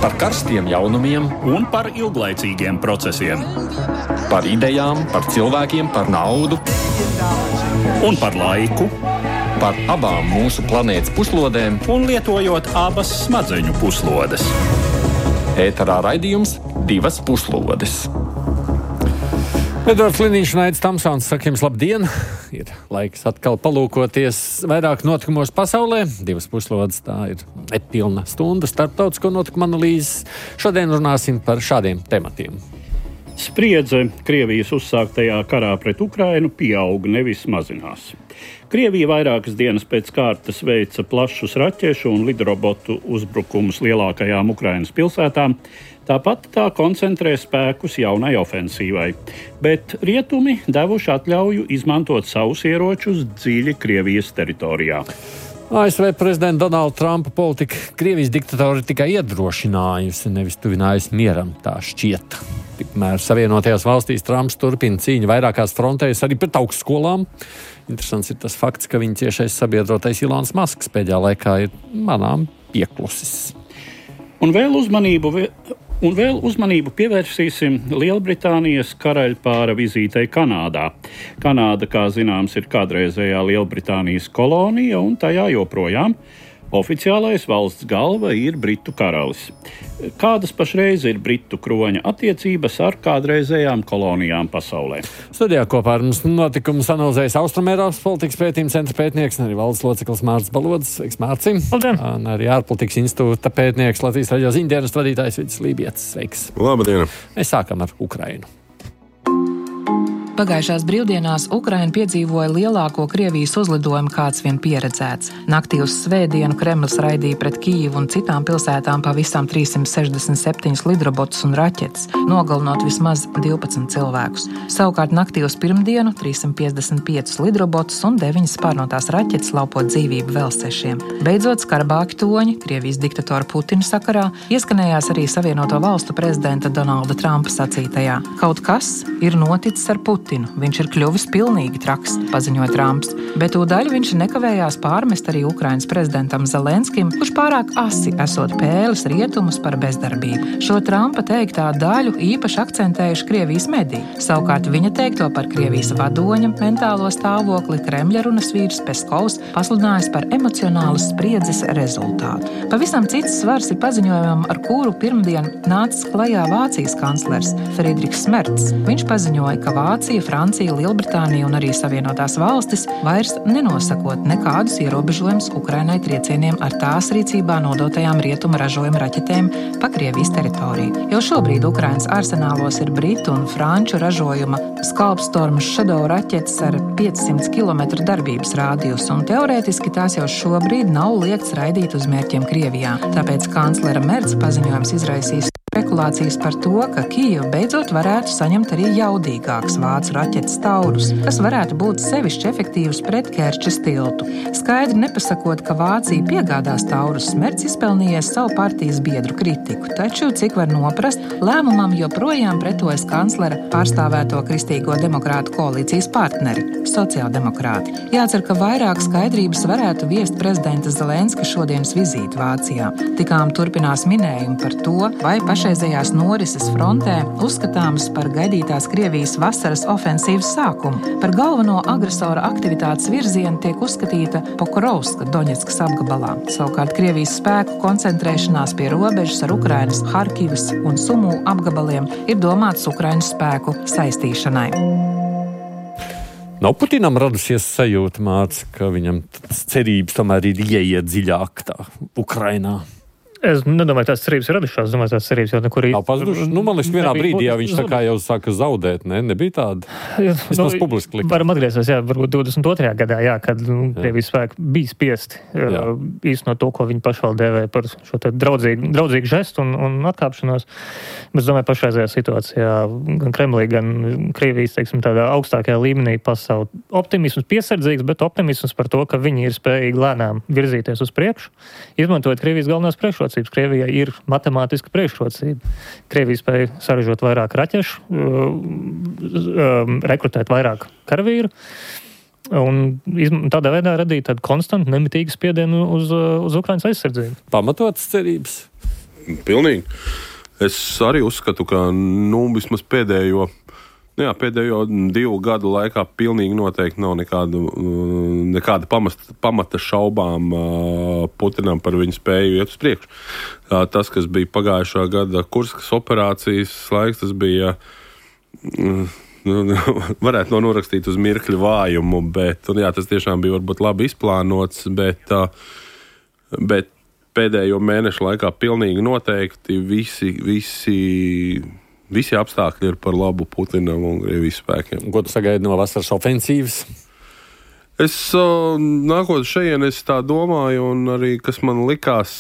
Par karstiem jaunumiem un par ilglaicīgiem procesiem. Par idejām, par cilvēkiem, par naudu Un par laiku. Par abām mūsu planētas puslodēm. Un lietojot abas smadzeņu puslodes. Ēterā raidījums Divas puslodes. Edvards Liniņš un Aidis Tamsons saka jums labdien. Ir laiks atkal palūkoties vairāk notikumos pasaulē. Divas puslodes, tā ir nepilna stunda starptautisko notikumu analīzes. Šodien runāsim par šādiem tematiem. Spriedze Krievijas uzsāktajā karā pret Ukrainu pieaug, nevis mazinās. Krievija vairākas dienas pēc kārtas veica plašus raķešu un lidrobotu uzbrukumus lielākajām Ukrainas pilsētām. Tāpat tā koncentrē spēkus jaunai ofensīvai. Bet rietumi devuši atļauju izmantot savus ieročus dziļi Krievijas teritorijā. ASV prezidenta Donalda Trumpa politika Krievijas diktatori tikai iedrošinājusi, nevis tuvinājusi mieram, tā šķiet. Tikmēr Savienotajās valstīs Trumps turpina cīņu vairākās frontēs arī pret augstskolām. Interesants ir tas fakts, ka viņa ciešais sabiedrotais Ilons Masks pēdējā laikā ir manām pieklusis. Un vēl uzmanību pievērsīsim Lielbritānijas karaļpāra vizītei Kanādā. Kanāda, kā zināms, ir kādreizējā Lielbritānijas kolonija, un tajā joprojām oficiālais valsts galva ir Britu karalis. Kādas pašreiz ir Britu kroņa attiecības ar kādreizējām kolonijām pasaulē? Studijā kopā ar mums notikumus analizējas Austrumēropas politikas pētījuma centra pētnieks un arī valdes loceklis Mārcis Balodis. Sveiks, Mārci! Un arī ārpolitikas institūta pētnieks Latvijas radio ziņdienas vadītājs Vidis Lībietis. Sveiks! Labdien! Mēs sākam ar Ukrainu. Pagājušās brīvdienās Ukraina piedzīvoja lielāko Krievijas uzlidojumu, kāds vien pieredzēts. Naktī uz svētdienu Kremlis raidīja pret Kijivu un citām pilsētām pavisam 367 lidrobotus un raķetes, nogalinot vismaz 12 cilvēkus. Savukārt naktī uz pirmdienu 355 lidrobotus un 9 spārnotās raķetes laupot dzīvību vēl 6. Beidzot, skarbāki toņi Krievijas diktatora Putina sakarā ieskanējās arī Savienoto valstu prezidenta Donalda Trumpa sacītajā. Kaut kas ir noticis ar Putinu. Viņš ir kļuvis pilnīgi traks, paziņoja Trumps, bet tūdaļ viņš nekavējās pārmest arī Ukrainas prezidentam Zelenskim, kurš pārāk asi esot pēlis rietumus par bezdarbību. Šo Trumpa teiktā daļu īpaši akcentējuši Krievijas mediji. Savukārt viņa teikto par Krievijas vadoņa mentālo stāvokli Kremļa runas vīrs Peskovs pasludinājis par emocionālas spriedzes rezultātu. Pavisam cits svars ir paziņojumam, ar kuru pirmdien nācis klajā Vācijas kanclers Friedrichs Merts. Viņš paziņoja, ka Vācija, Francija, Lielbritānija un arī Savienotās valstis vairs nenosakot nekādus ierobežojumus Ukrainai triecieniem ar tās rīcībā nodotajām rietumu ražojuma raķetēm pa Krievijas teritoriju. Jau šobrīd Ukrainas arsenālos ir britu un franču ražojuma Skalpstorm Shadow raķetes ar 500 km darbības rādijus, un teorētiski tās jau šobrīd nav liekts raidīt uz mērķiem Krievijā. Tāpēc kanclera Merca paziņojums izraisīs spekulācijas par to, ka Kijeva beidzot varētu saņemt arī jaudīgāks vācu raķetes Taurus, kas varētu būt sevišķi efektīvs pret Kerčes tiltu. Skaidri nepasakot, ka Vācija piegādās Taurus, Merts izpelnījies savu partijas biedru kritiku, taču, cik var noprast, lēmumam joprojām pretojas kanclera pārstāvēto Kristīgo demokrātu koalīcijas partneri – sociāldemokrāti. Jācer, ka vairāk skaidrības varētu viest prezidenta Zelenska šodienas vizīti Vācijā. Tikām turpinās minējumi par to, vai pašreizējās norises frontē uzskatāmas par gaidītās Krievijas vasaras ofensīvas sākumu. Par galveno agresora aktivitātes virzienu tiek uzskatīta Pokrovska Doņetskas apgabalā. Savukārt Krievijas spēku koncentrēšanās pie robežas ar Ukrainas Harkivas un Sumu apgabaliem ir domāts Ukrainas spēku saistīšanai. Nav Putinam radusies sajūta, Mārcis, ka viņam cerības tomēr ir ieiet dziļāk tā Ukrainā? Es nedomāju, tās cerības ir radušās. Es domāju, tās cerības jau nekur nav pazudušas. Man liekas, vienā brīdī, ja viņš tā kā jau sāka zaudēt, nebija tāda. Vismaz publiski likta. Varam atgriezties, varbūt 22. gadā, kad Krievijas spēki bija spiesti īstenot to, ko viņi paši vēl dēvēja par šo te draudzīgu žestu un atkāpšanos. Bet es domāju, pašreizajā situācijā gan Kremlī, gan Krievijas, teiksim, tādā augstākajā līmenī pasaules optimisms piesardzīgs, bet optimisms par to, ka viņi ir spējīgi lēnām virzīties uz priekšu, izmantojot Krievijas galvenās priekšrocības. Krievijai ir matemātiska priekšrocība. Krievija spēja saražot vairāk raķešu, rekrutēt vairāk karavīru un tādā veidā radīt tādu konstantu, nemitīgu spiedienu uz Ukrainas aizsardzību. Pamatotas cerības? pilnīgi. Es arī uzskatu, ka vismaz pēdējo 2 gadu laikā pilnīgi noteikti nav nekāda pamata šaubām Putinam par viņu spēju iet uz priekšu. Tas, kas bija pagājušā gada Kurskas operācijas laiks, tas bija, varētu norakstīt uz mirkļu vājumu, bet tas tiešām bija varbūt labi izplānots, bet pēdējo mēnešu laikā pilnīgi noteikti visi apstākļi ir par labu Putinam un Krievijas spēkiem. Ko tu sagaidi no vasaras ofensīvas? Es nākot šajien, es tā domāju, un arī, kas man likās,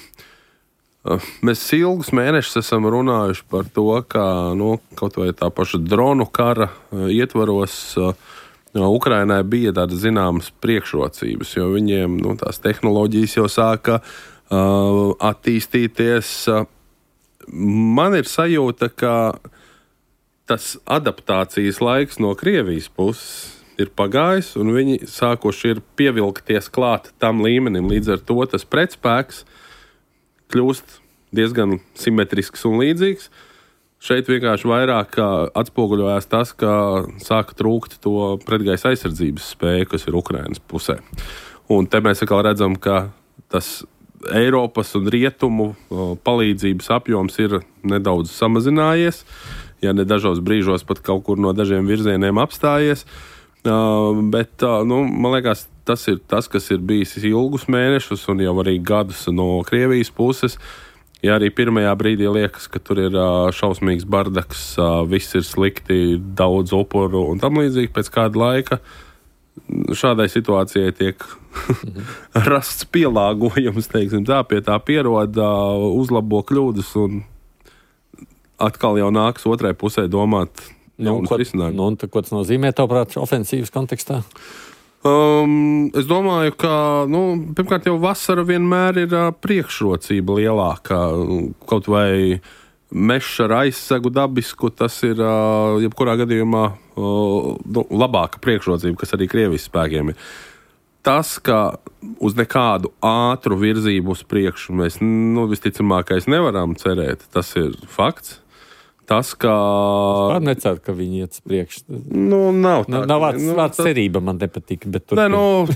mēs ilgus mēnešus esam runājuši par to, ka kaut vai tā paša dronu kara ietvaros Ukrainai bija tādas zināmas priekšrocības, jo viņiem tās tehnoloģijas jau sāka attīstīties. Man ir sajūta, ka tas adaptācijas laiks no Krievijas puses ir pagājis, un viņi sākuši ir pievilkties klāt tam līmenim. Līdz ar to tas pretspēks kļūst diezgan simetrisks un līdzīgs. Šeit vienkārši vairāk atspoguļojās tas, ka sāka trūkt to pretgaisa aizsardzības spēju, kas ir Ukrainas pusē. Un te mēs atkal redzam, ka tas Eiropas un rietumu palīdzības apjoms ir nedaudz samazinājies, ja ne dažos brīžos pat kaut kur no dažiem virzieniem apstājies. Bet, man liekas, tas ir tas, kas ir bijis ilgus mēnešus un jau arī gadus no Krievijas puses. Ja arī pirmajā brīdī liekas, ka tur ir šausmīgs bardaks, viss ir slikti, daudz upuru un tam līdzīgi, pēc kāda laika šādai situācijai tiek rasts pielāgojums, teiksim tā, pie tā pieroda, uzlabo kļūdas un atkal jau nāks otrai pusē domāt jaunas risinājumus. Ko tas nozīmē, tavuprāt, ofensīvas kontekstā? Es domāju, ka pirmkārt jau vasara vienmēr ir priekšrocība lielākā, kaut vai mešs ar aizsegu dabisku, tas ir jebkurā gadījumā labāka priekšrocība, kas arī Krievijas spēkiem ir. Tas, ka uz nekādu ātru virzību uz priekšu mēs visticamākais nevaram cerēt, tas ir fakts. Tas, ka... Pār neceru, ka viņi iet uz priekšu. Nav tā. Nav vārds cerība man nepatika, bet tur...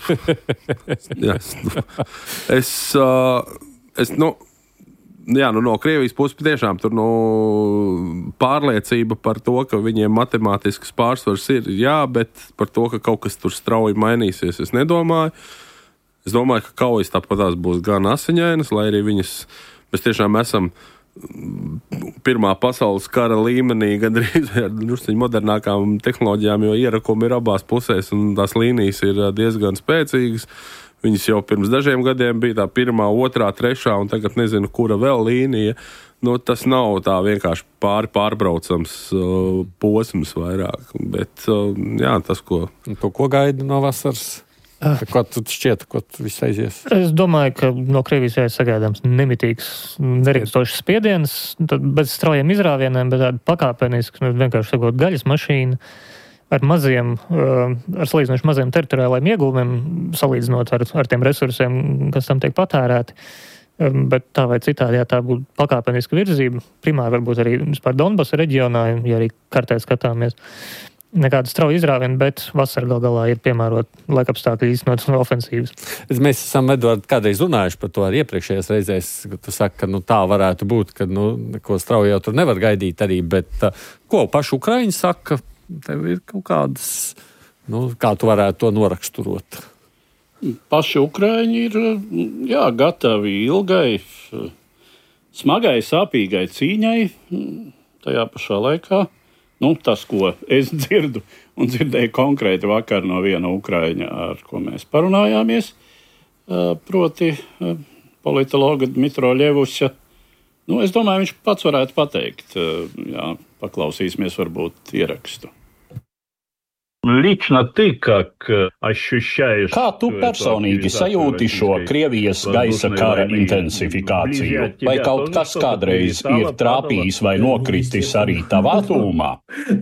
No Krievijas puses tiešām tur pārliecība par to, ka viņiem matemātisks pārsvars ir, bet par to, ka kaut kas tur strauji mainīsies, es nedomāju. Es domāju, ka kaujas tāpatās būs gan asiņainas, lai arī mēs tiešām esam Pirmā pasaules kara līmenī, gandrīz ar modernākām tehnoloģijām, jo ierakumi ir abās pusēs un tās līnijas ir diezgan spēcīgas. Viņas jau pirms dažiem gadiem bija tā 1., 2., 3. un tagad nezinu, kura vēl līnija. Tas nav tā vienkārši pārbraucams posms vairāk. Bet, tas, ko... Ko gaida no vasaras? Ko tu šķiet, ko tu viss aizies? Es domāju, ka no Krievijas ir sagaidāms nemitīgs, nerimstošs spiediens, bez straujiem izrāvieniem, bet tāda pakāpeniski, vienkārši sakot, gaļas mašīna. Ar salīdzinoši maziem teritoriālajiem ieguvumiem, salīdzinot ar tiem resursiem, kas tam tiek patērēti. Bet tā vai citādi, tā būtu pakāpeniska virzība. Primāri varbūt arī vispār Donbasa reģionā, ja arī kartē skatāmies. Nekāda strauja izrāviena, bet vasara galā ir piemērot laikapstākļi īstenot ofensīvas. Mēs esam, Edvard, kādreiz runājuši par to arī iepriekšējās reizēs, ka tu saki, ka tā varētu būt, ka neko strauja jau tur nevar gaidīt arī, bet ko paši Ukraiņi saka? Tev ir kaut kādas, kā tu varētu to noraksturot? Paši Ukraiņi ir, gatavi ilgai, smagai, sāpīgai cīņai, tajā pašā laikā. Tas, ko es dzirdu un dzirdēju konkrēti vakar no viena Ukraiņa, ar ko mēs parunājāmies, proti politologa Dmitro Ļevuša. Es domāju, viņš pats varētu pateikt. Paklausīsimies varbūt ierakstu. Лично ты, как ощущаешь... Kā tu personīgi sajūti šo Krievijas gaisa kara intensifikāciju? Vai kaut kas kādreiz ir trāpījis vai nokritis arī tavā tūmā?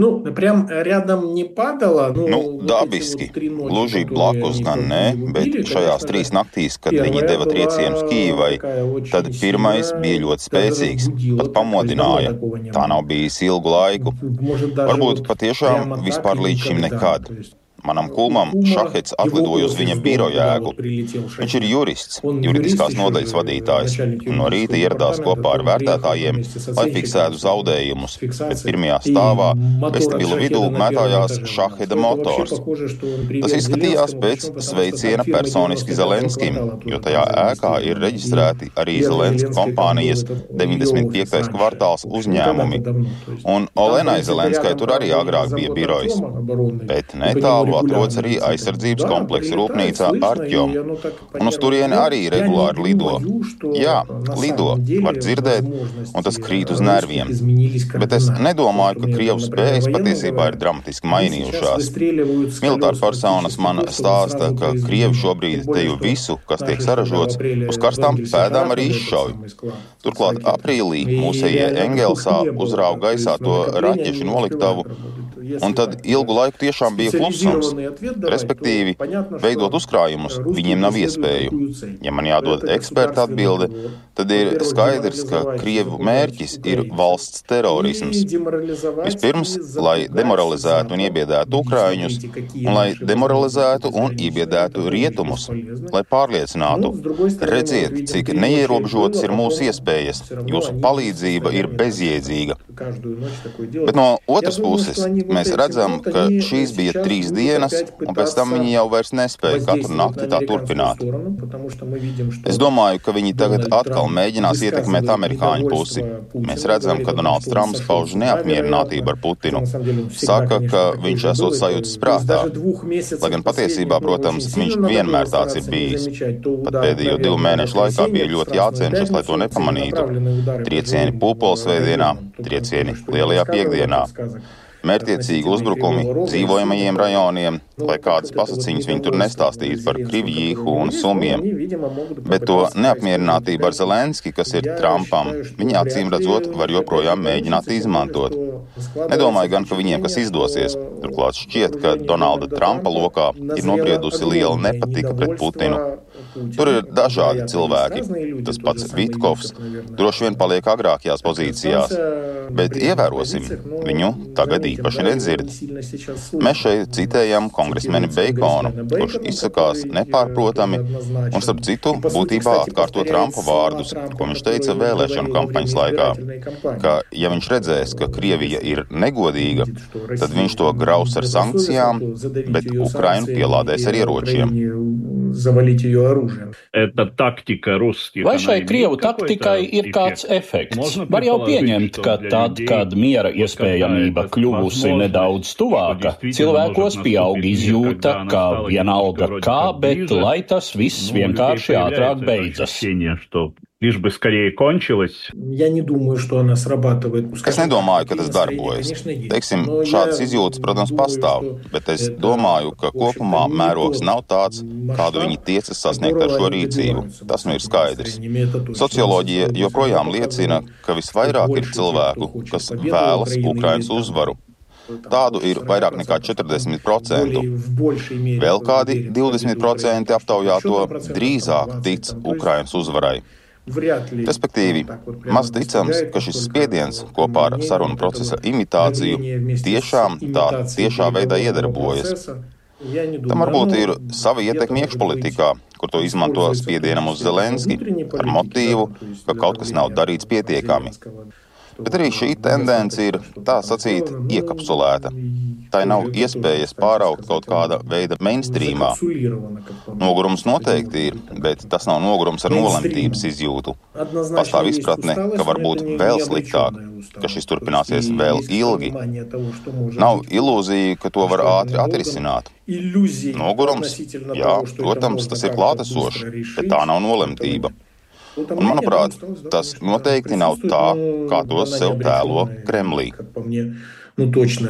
Dabiski. Gluži blakus gan ne, bet šajās 3 naktīs, kad viņi deva triecienus Kīvai, tad pirmais bija ļoti spēcīgs, pat pamodināja. Tā nav bijis ilgu laiku. Varbūt patiešām vispār līdz šim nekad. Manam kulmam Šahets atlidoja uz viņa biroja ēku. Viņš ir jurists, juridiskās nodaļas vadītājs, un no rīta ieradās kopā ar vērtētājiem, lai fiksētu zaudējumus, bet pirmajā stāvā vestibila vidū mētājās Šaheda motors. Tas izskatījās pēc sveiciena personiski Zelenskim, jo tajā ēkā ir reģistrēti arī Zelenska kompānijas 95. kvartāls uzņēmumi, un Olenai Zelenskai tur arī agrāk bija birojs, bet netālu atrodas arī aizsardzības kompleksa rūpnīcā Artjom, un uz turieni arī regulāri lido. Jā, lido, var dzirdēt, un tas krīt uz nerviem. Bet es nedomāju, ka Krievu spējas patiesībā ir dramatiski mainījušās. Militāri personas man stāsta, ka Krievi šobrīd teju visu, kas tiek saražots, uz karstām pēdām arī izšauj. Turklāt aprīlī mūsējie Engelsā uzrauga gaisā to raķešu noliktavu, un tad ilgu laiku tiešām bija klusums, respektīvi, veidot uzkrājumus viņiem nav iespēju. Ja man jādod eksperta atbilde, tad ir skaidrs, ka Krievu mērķis ir valsts terorisms. Vispirms, lai demoralizētu un iebiedētu Ukraiņus, un lai demoralizētu un iebiedētu rietumus, lai pārliecinātu, redziet, cik neierobežotas ir mūsu iespējas, jūsu palīdzība ir bezjēdzīga. Bet no otras puses, mēs redzam, ka šīs bija 3 dienas, un pēc tam viņi jau vairs nespēja katru nakti tā turpināt. Es domāju, ka viņi tagad atkal mēģinās ietekmēt amerikāņu pusi. Mēs redzam, ka Donalds Trumps pauž neapmierinātību ar Putinu. Saka, ka viņš esot sajūtas prātā. Lai gan patiesībā, protams, viņš vienmēr tāds ir bijis. Pat pēdējo 2 mēnešu laikā bija ļoti jācenšas, lai to nepamanītu. Triecieni Pūpolsvētdienā, triecieni Lielajā piekdienā. Mērķiecīgi uzbrukumi dzīvojamajiem rajoniem, lai kādas pasaciņas viņi tur nestāstītu par Krivjīhu un Sumiem. Bet to neapmierinātību ar Zelenski, kas ir Trumpam, viņi acīm redzot var joprojām mēģināt izmantot. Nedomāju gan, ka viņiem kas izdosies. Turklāt šķiet, ka Donalda Trumpa lokā ir nobriedusi liela nepatika pret Putinu. Tur ir dažādi cilvēki. Tas pats Vitkovs droši vien paliek agrākajās pozīcijās, bet ievērosim, viņu tagad īpaši nedzird. Mēs šeit citējam kongresmeni Beikonu, kurš izsakās nepārprotami un, starp citu, būtībā atkārto Trumpa vārdus, ko viņš teica vēlēšanu kampaņas laikā, ka, ja viņš redzēs, ka Krievija ir negodīga, tad viņš to graus ar sankcijām, bet Ukrainu pielādēs ar ieročiem. Vai šai Krievu taktikai ir kāds efekts? Var jau pieņemt, ka tad, kad miera iespējamība kļuvusi nedaudz tuvāka, cilvēkos pieaug izjūta, ka vienalga kā, bet lai tas viss vienkārši ātrāk beidzas. Es nedomāju, ka tas darbojas. Teiksim, šādas izjūtas, protams, pastāv, bet es domāju, ka kopumā mērogs nav tāds, kādu viņi tiecas sasniegt ar šo rīcību. Tas nu ir skaidrs. Socioloģija joprojām liecina, ka visvairāk ir cilvēku, kas vēlas Ukrainas uzvaru. Tādu ir vairāk nekā 40%. Vēl kādi 20% aptaujāto drīzāk tic Ukrainas uzvarai. Respektīvi, maz ticams, ka šis spiediens kopā ar sarunu procesa imitāciju tiešām tā tiešā veidā iedarbojas. Tam varbūt ir sava ietekme iekšpolitikā, kur to izmanto spiedienam uz Zelenski ar motīvu, ka kaut kas nav darīts pietiekami. Bet arī šī tendence ir, tā sacīt, iekapsulēta. Tai nav iespējas pāraugt kaut kāda veida mainstreamā. Nogurums noteikti ir, bet tas nav nogurums ar nolemtības izjūtu. Pastāv izpratne, ka var būt vēl sliktāk, ka šis turpināsies vēl ilgi. Nav ilūzija, ka to var ātri atrisināt. Nogurums, jā, protams, tas ir klātesošs, bet tā nav nolemtība. Un, manuprāt, tas noteikti nav tā, kā to sev tēlo Kremlī.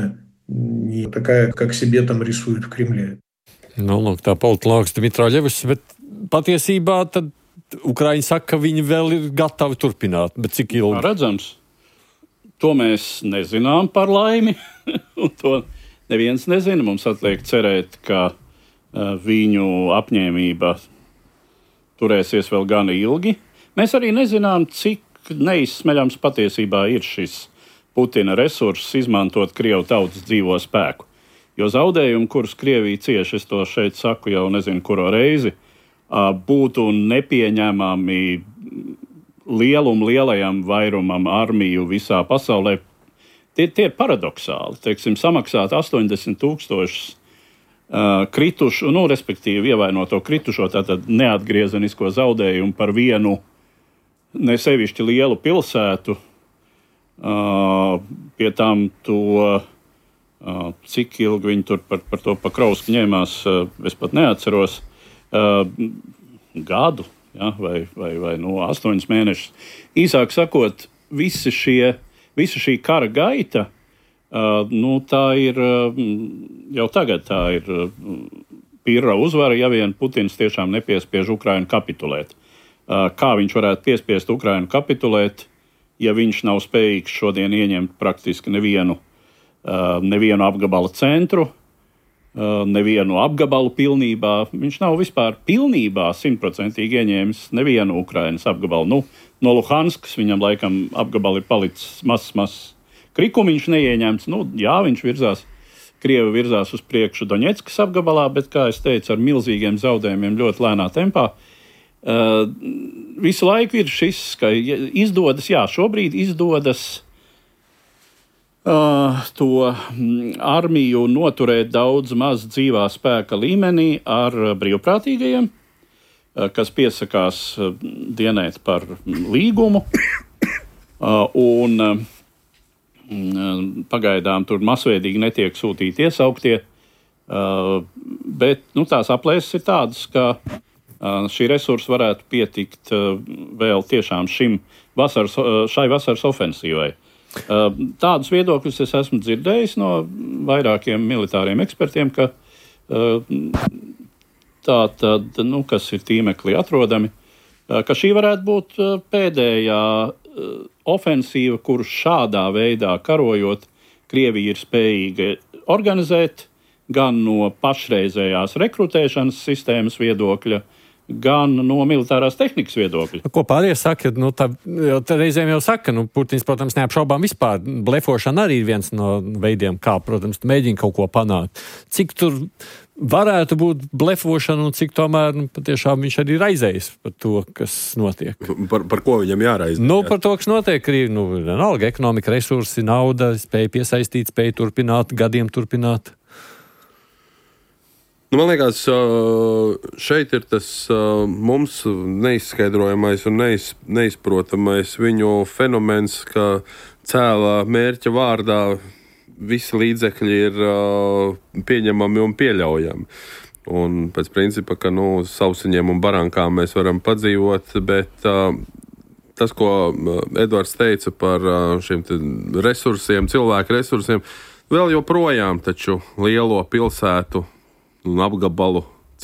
не такая, как себе там рисуют в Кремле. Nu, lūk, tā politologs Dmitrāļevs, bet patiesībā tad Ukraiņi saka, ka viņi vēl ir gatavi turpināt, bet cik ilgi? Redzams, to mēs nezinām par laimi, un to neviens nezina. Mums atliek cerēt, ka viņu apņēmība turēsies vēl gan ilgi. Mēs arī nezinām, cik neizsmeļams patiesībā ir šis Putina resurss izmantot Krievu tautas dzīvo spēku. Jo zaudējumi, kurus Krievija cieši, es to šeit saku jau nezinu kuro reizi, būtu nepieņemami lielajam vairumam armiju visā pasaulē. Tie ir paradoxāli. Teiksim, samaksāt 80,000 kritušu, respektīvi ievainoto kritušo, tātad neatgriezenisko zaudējumu par vienu nesevišķi lielu pilsētu, pie tam to, cik ilgi viņi tur par to Pakrovsku ņēmās, es pat neatceros, gadu, ja, vai 8 mēnešus. Īsāk sakot, visa šī kara gaita, tā ir jau tagad tā ir pirra uzvara, ja vien Putins tiešām nepiespiež Ukrainu kapitulēt. Kā viņš varētu piespiest Ukrainu kapitulēt, ja viņš nav spējīgs šodien ieņemt praktiski nevienu apgabala centru, nevienu apgabalu pilnībā. Viņš nav vispār pilnībā 100% ieņēmis nevienu Ukrainas apgabalu. No Luhanskas viņam laikam apgabali ir palicis mazs krikumiņš neieņemts. Jā, Krievi virzās uz priekšu Doņetskas apgabalā, bet, kā es teicu, ar milzīgiem zaudējumiem ļoti lēnā tempā. Visu laiku ir šis, ka šobrīd izdodas to armiju noturēt daudz maz dzīvā spēka līmenī ar brīvprātīgajiem, kas piesakās dienēt par līgumu, un pagaidām tur masveidīgi netiek sūtīti iesauktie, bet tās aplēses ir tādas, ka šī resursa varētu pietikt vēl tiešām šai vasaras ofensīvai. Tādus viedokļus es esmu dzirdējis no vairākiem militāriem ekspertiem, ka kas ir tīmeklī atrodami, ka šī varētu būt pēdējā ofensīva, kuru šādā veidā karojot, Krievija ir spējīga organizēt gan no pašreizējās rekrutēšanas sistēmas viedokļa, gan no militārās tehnikas viedokļa. Ko pārējie saka? Reizēm jau saka, Putins, protams, neapšaubām vispār. Blefošana arī ir viens no veidiem, kā, protams, mēģina kaut ko panākt. Cik tur varētu būt blefošana un cik tomēr patiešām viņš arī raizējas par to, kas notiek? Par ko viņam jāraizējas? Par to, kas notiek, arī vienalga ekonomika, resursi, nauda, spēja piesaistīt, spēja turpināt, gadiem turpināt. Man liekas, šeit ir tas mums neizskaidrojamais un neizprotamais viņu fenomens, ka cēlā mērķa vārdā visi līdzekļi ir pieņemami un pieļaujami. Un pēc principa, ka sausiņiem un barankām mēs varam padzīvot, bet tas, ko Edvards teica par šiem resursiem, cilvēku resursiem, vēl joprojām taču lielo pilsētu un apgabalu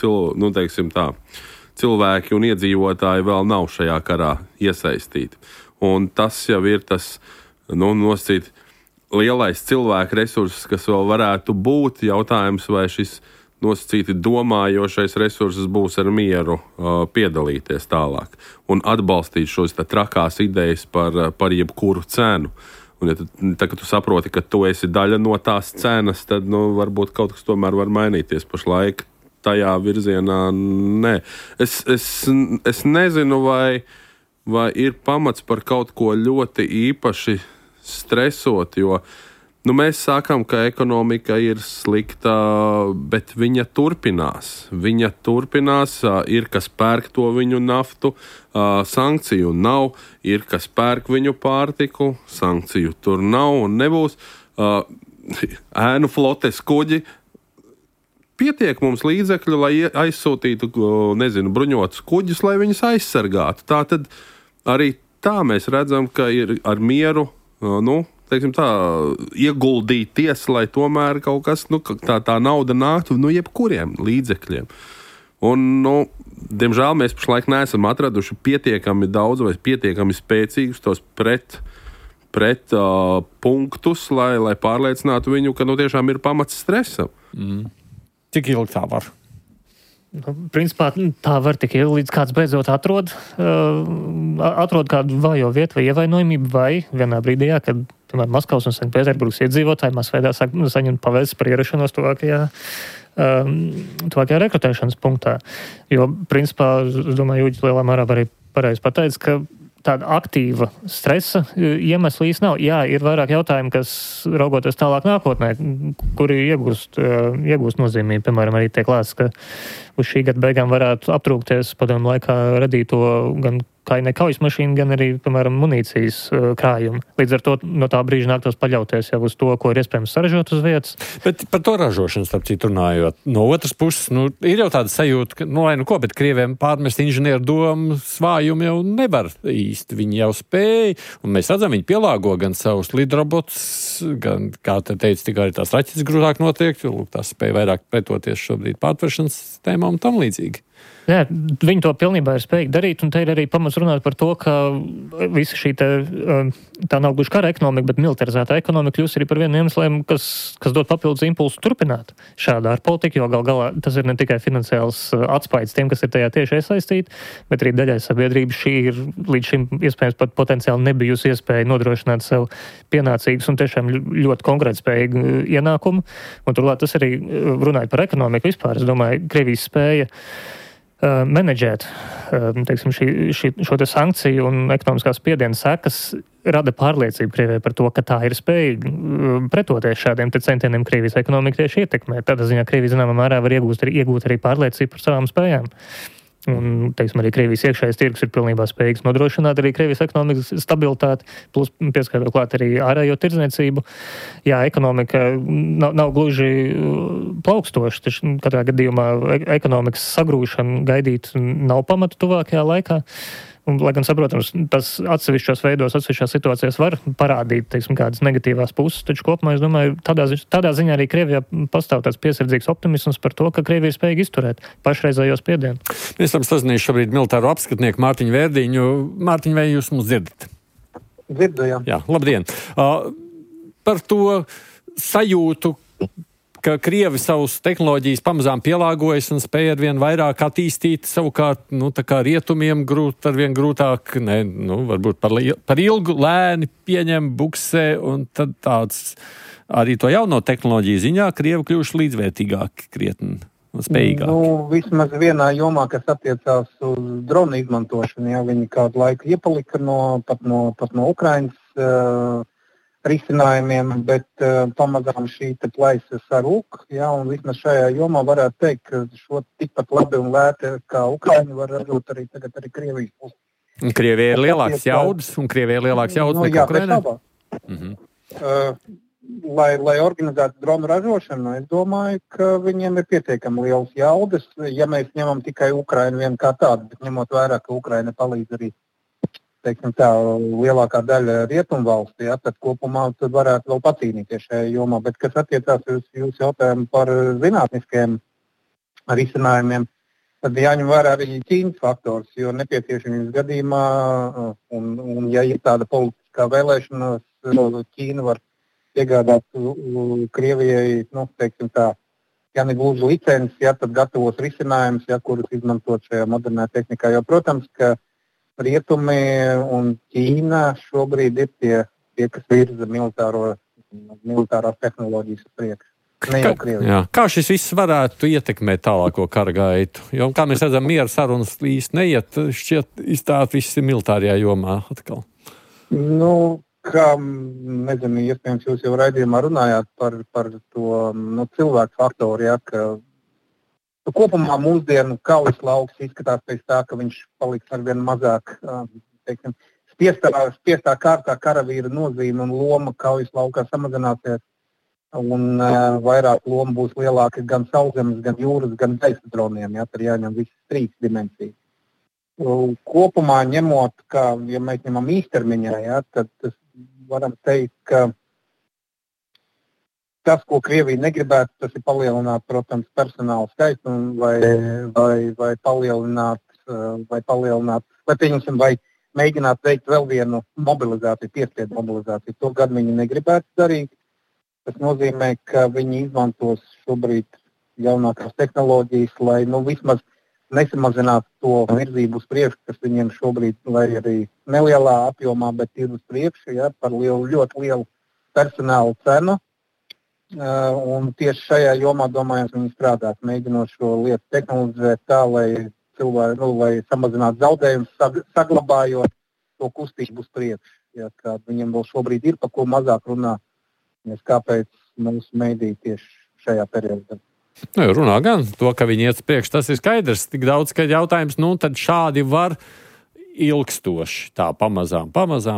cilvēki un iedzīvotāji vēl nav šajā karā iesaistīti. Un tas jau ir tas nosacīt lielais cilvēku resurss, kas vēl varētu būt. Jautājums, vai šis nosacīti domājošais resurss būs ar mieru piedalīties tālāk un atbalstīt šos trakās idejas par jebkuru cenu. Un, kad tu saproti, ka tu esi daļa no tās cenas, tad varbūt kaut kas tomēr var mainīties. Pašlaik tajā virzienā nē. Es nezinu, vai ir pamats par kaut ko ļoti īpaši stresot, jo mēs sākam, ka ekonomika ir slikta, bet viņa turpinās. Ir kas pērk to viņu naftu, sankciju nav, ir kas pērk viņu pārtiku, sankciju tur nav un nebūs. Ēnu flotes kuģi. Pietiek mums līdzekļu, lai aizsūtītu, bruņotus kuģus, lai viņus aizsargātu. Tātad arī tā mēs redzam, ka ir ar mieru, teiksim tā, ieguldīties, lai tomēr kaut kas, tā nauda nāktu no jebkuriem līdzekļiem. Un, diemžēl mēs pašlaik neesam atraduši pietiekami daudz vai pietiekami spēcīgus tos pret punktus, lai pārliecinātu viņu, ka tiešām ir pamats stresam. Cik ilgi tā var? Principā tā var tik ilgi, līdz kāds beidzot atrod kādu vājo vietu vai ievainojumību, vai vienā brīdī, kad, piemēram, Maskavas un Sanktpēterburgas iedzīvotāji masveidā saņemt pavēstis par ierašanos tuvākajā rekrutēšanas punktā. Jo, principā, es domāju, Jūģis lielā mērā arī pareizi pateica, ka tāda aktīva stresa iemesla īsti nav. Jā, ir vairāk jautājumu, kas raugoties tālāk nākotnē, kuri iegūst nozīmību. Piemēram, arī tiek lēsts, ka uz šī gada beigām varētu aptrūkties padomu laikā radīto gan kaujas mašīnu, gan arī, piemēram, munīcijas krājumu. Līdz ar to no tā brīža nāktos paļauties jau uz to, ko ir iespējams saražot uz vietas. Bet par to ražošanu, starp citu runājot, no otras puses, ir jau tāda sajūta, ka, bet Krieviem pārmest inženieru domu svājumu jau nevar īsti. Viņi jau spēja, un mēs redzam, viņi pielāgo gan savus lidrobotus, gan, kā te teica, tikai arī tās raķetes grūtāk notiek, jo tās spēja vairāk pretoties šobrīd pārtveršanas sistēmām un tam līdzīgi. Jā, viņi to pilnībā ir spējīgi darīt, un te ir arī pamats runāt par to, ka visa šī tā nav gluži kara ekonomika, bet militarizētā ekonomika kļūst arī par vienu iemesliem, kas dod papildus impulsu turpināt šādā ar politiku, jo gal galā tas ir ne tikai finansiāls atspaids tiem, kas ir tajā tieši iesaistīti, bet arī daļai sabiedrības šī ir līdz šim iespējams pat potenciāli nebijusi iespēja nodrošināt sev pienācīgus un tiešām ļoti konkrēti spējīgu ienākumu. Un turklāt tas arī runājot par ekonomiku vispār, es domāju, Krievijas spēja menedžēt, teiksim, šo te sankciju un ekonomiskās spiediena sekas rada pārliecību Krievijai par to, ka tā ir spējīga pretoties šādiem te centieniem Krievijas ekonomika tieši ietekmēt. Tādā ziņā Krievija zināmā mērā var iegūt arī pārliecību par savām spējām. Un, teiksim, arī Krievijas iekšējais tirgus ir pilnībā spējīgs nodrošināt arī Krievijas ekonomikas stabilitāti, plus pieskaitot klāt arī ārējo tirdzniecību. Jā, ekonomika nav gluži plaukstoša, taču katrā gadījumā ekonomikas sagrūšana gaidīt nav pamata tuvākajā laikā. Un, lai gan, saprotams, tas atsevišķos veidos, atsevišķās situācijās var parādīt, teiksim, kādas negatīvās puses, taču kopumā, es domāju, tādā ziņā arī Krievijā pastāv tāds piesardzīgs optimisms par to, ka Krievija ir spējīga izturēt pašreizējos spiedienu. Mēs esam sazinājuši šobrīd militāro apskatnieku Mārtiņu Vērdiņu. Mārtiņ, vai jūs mums dzirdat? Dzirdu, jā. Jā, labdien. Par to sajūtu, ka Krievi savus tehnoloģijas pamazām pielāgojas un spēja arvien vairāk attīstīt, savukārt, tā kā rietumiem arvien grūtāk, varbūt par ilgu lēni pieņem buksē, un tad tāds arī to jauno tehnoloģiju ziņā Krievi kļuvuši līdzvērtīgāki krietni un spējīgāki. Vismaz vienā jomā, kas attiecās uz dronu izmantošanu, viņi kādu laiku iepalika pat no Ukrainas risinājumiem, bet pamazām šī plaisa sarūk, un vismaz šajā jomā varētu teikt, ka šo tikpat labi un lēti kā Ukraiņi var ražot arī tagad arī Krievijas pusi. Un Krievijai ir lielāks jaudas, nekā Ukrainai? Lai organizētu dronu ražošanu, es domāju, ka viņiem ir pietiekami liels jaudas, ja mēs ņemam tikai Ukrainu vien kā tādu, bet ņemot vērā, ka Ukraina palīdz arī lielākā daļa rietumvalstī, tad kopumā varētu vēl pacīnīties šajā jomā. Bet, kas attiecās uz jūsu jautājumu par zinātniskiem risinājumiem, tad jāņem vērā arī Ķīnas faktors, jo nepieciešamības gadījumā, un ja ir tāda politiskā vēlēšanās, Ķīna var iegādāt Krievijai, ja ne gluži licences, tad gatavos risinājumus, kurus izmantot šajā modernā tehnikā. Jo, protams, ka Rietumi un Ķīna šobrīd ir tie kas virza militārās tehnoloģijas uz priekšu. Ne jau Krievija. Kā šis viss varētu ietekmēt tālāko kara gaitu? Jo, kā mēs redzam, miera sarunas īsti neiet, šķiet izstāt viss militārajā jomā atkal. Iespējams, jūs jau raidījumā runājāt par to cilvēku faktoru, ka kopumā mūsdienu kaujas lauks izskatās pēc tā, ka viņš paliks arvien mazāk, spiestā kārtā karavīra nozīme un loma kaujas laukā samazināsies, un vairāk loma būs lielāka gan sauszemes, gan jūras, gan gaisa droniem, tad jāņem visas trīs dimensijas. Kopumā ņemot, ja mēs ņemam īstermiņā, tad tas varam teikt, ka tas, ko Krievija negribētu, tas ir palielināt, protams, personāla skaitu vai palielināt, vai mēģināt veikt vēl vienu mobilizāciju, piespiedu mobilizāciju. To gan viņi negribētu darīt. Tas nozīmē, ka viņi izmantos šobrīd jaunākās tehnoloģijas, lai vismaz nesamazinātu to virzību uz priekšu, kas viņiem šobrīd, lai arī nelielā apjomā, bet ir uz priekšu, par ļoti lielu personāla cenu. Un tieši šajā jomā, domājams, viņi strādās, mēģinot šo lietu tehnoloģizēt tā, lai lai samazinātu zaudējumus, saglabājot to kustību uz priekšu. Kā viņiem vēl šobrīd ir, par ko mazāk runā, kāpēc mūsu mēdī tieši šajā periodā. Runā gan to, ka viņi iet priekš, tas ir skaidrs. Tik daudz, ka jautājums, tad šādi var ilgstoši, tā pamazām.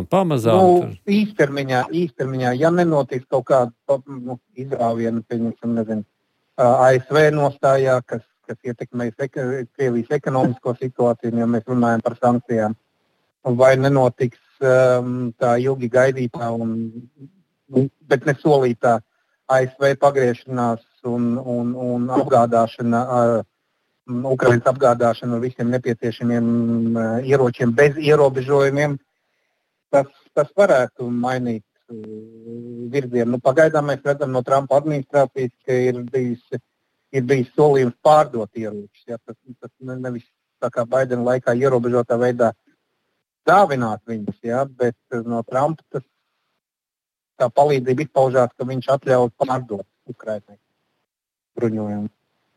Īstermiņā, ja nenotiks kaut kāda izrāviena, pieņemsim, ASV nostājā, kas ietekmēs Krievijas ekonomisko situāciju, ja mēs runājam par sankcijām, vai nenotiks tā ilgi gaidītā, bet nesolītā ASV pagriešanās un apgādāšana, Ukrainas apgādāšana ar visiem nepieciešamiem ieročiem bez ierobežojumiem, tas varētu mainīt virzienu. Pagaidām mēs redzam no Trumpa administrācijas, ka ir bijis solījums pārdot ieročus. Tas nevis tā kā Baidena laikā ierobežotā veidā dāvināt viņus, bet no Trumpa tā palīdzība izpaužās, ka viņš atļauj pārdot Ukrainai bruņojumu.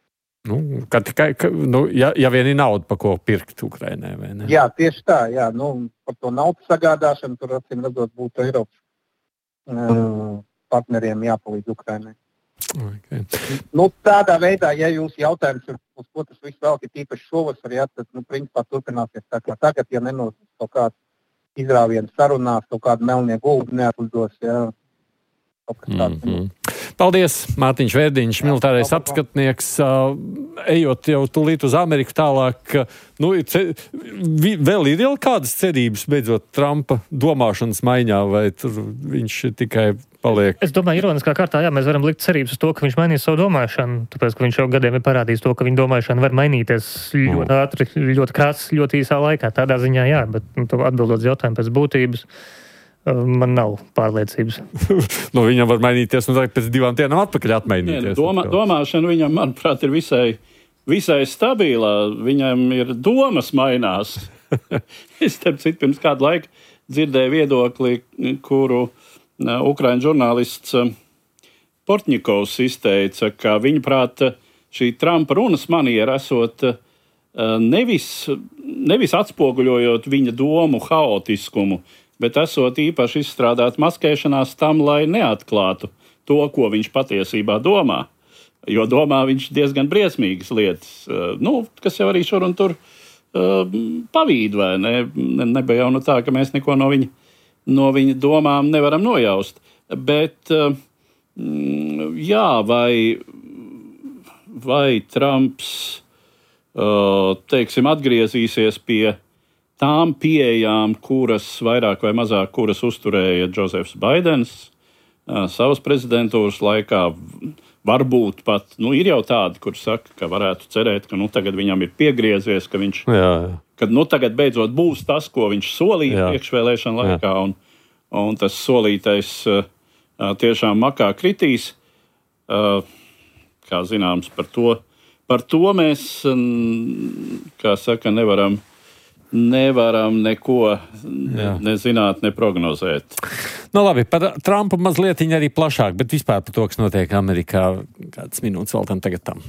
Ja vien ir nauda, pa ko pirkt Ukrainai, vai ne? Jā, tieši tā, par to naudas sagādāšanu tur acīm redzot būtu Eiropas partneriem jāpalīdz Ukrainai. Okay. Tādā veidā, ja jūs jautājums ir, uz ko tas viss vēl ir tīpaši šovasar, tad, principā turpināsies tā kā tagad, ja nenotiks kaut kāds izrāviens sarunās, kaut kāda melnie gulbi neatlidos, Paldies, Mārtiņš Vērdiņš, militārais apskatnieks. Ejot jau tūlīt uz Ameriku tālāk, vēl ir jau kādas cerības beidzot Trumpa domāšanas maiņā, vai tur viņš tikai paliek? Es domāju, ironiskā kārtā, mēs varam likt cerības uz to, ka viņš mainīs savu domāšanu, tāpēc, ka viņš jau gadiem ir parādījis to, ka viņa domāšana var mainīties ļoti ātri, ļoti krāsi, ļoti īsā laikā. Tādā ziņā, bet atbildot jautājumu pēc būtības, man nav pārliecības. Viņam var mainīties, pēc 2 dienām atpakaļ atmainīties. Domāšana viņam, manuprāt, ir visai stabilā. Viņam ir domas mainās. Es, starp citu, pirms kādu laiku dzirdēju viedokli, kuru Ukraiņu žurnālists Portņikovs izteica, ka viņa prāta šī Trumpa runas maniera esot nevis atspoguļojot viņa domu haotiskumu, bet esot īpaši izstrādāt maskēšanās tam, lai neatklātu to, ko viņš patiesībā domā. Jo domā viņš diezgan briesmīgas lietas, kas jau arī šur un tur pavīd, vai ne? Nebija jau tā, ka mēs neko no viņa domām nevaram nojaust. Bet, vai Trumps, atgriezīsies pie tām pieejām, kuras vairāk vai mazāk, uzturēja Džozefs Baidens savas prezidentūras laikā, varbūt pat, ir jau tādi, kur saka, ka varētu cerēt, ka tagad viņam ir piegriezies, ka viņš, kad tagad beidzot būs tas, ko viņš solīja priekšvēlēšana laikā, un tas solītais tiešām makā kritīs. Kā zināms, par to mēs, kā saka, nevaram neko nezināt, neprognozēt. Labi, par Trumpu mazliet arī plašāk, bet vispār par to, kas notiek Amerikā, kādas minūtes vēl tagad tam.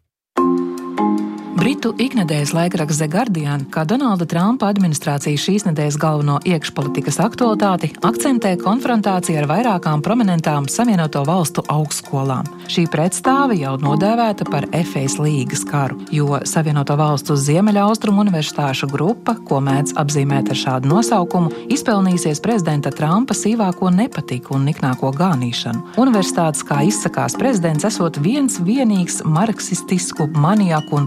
Britu iknedēļas laikraksts The Guardian, kā Donalda Trumpa administrācija šīs nedēļas galveno iekšpolitikas aktualitāti, akcentē konfrontāciju ar vairākām prominentām Savienoto Valstu augstskolām. Šī pretstāve jau nodēvēta par FA's līgas karu, jo Savienoto Valstu Ziemeļaustrumu universitāšu grupa, ko mēdz apzīmēt ar šādu nosaukumu, izpelnīsies prezidenta Trumpa sīvāko nepatiku un niknāko gānīšanu. Universitātes, kā izsakās prezidents, esot vienīgs marksistisku maniaku un plānu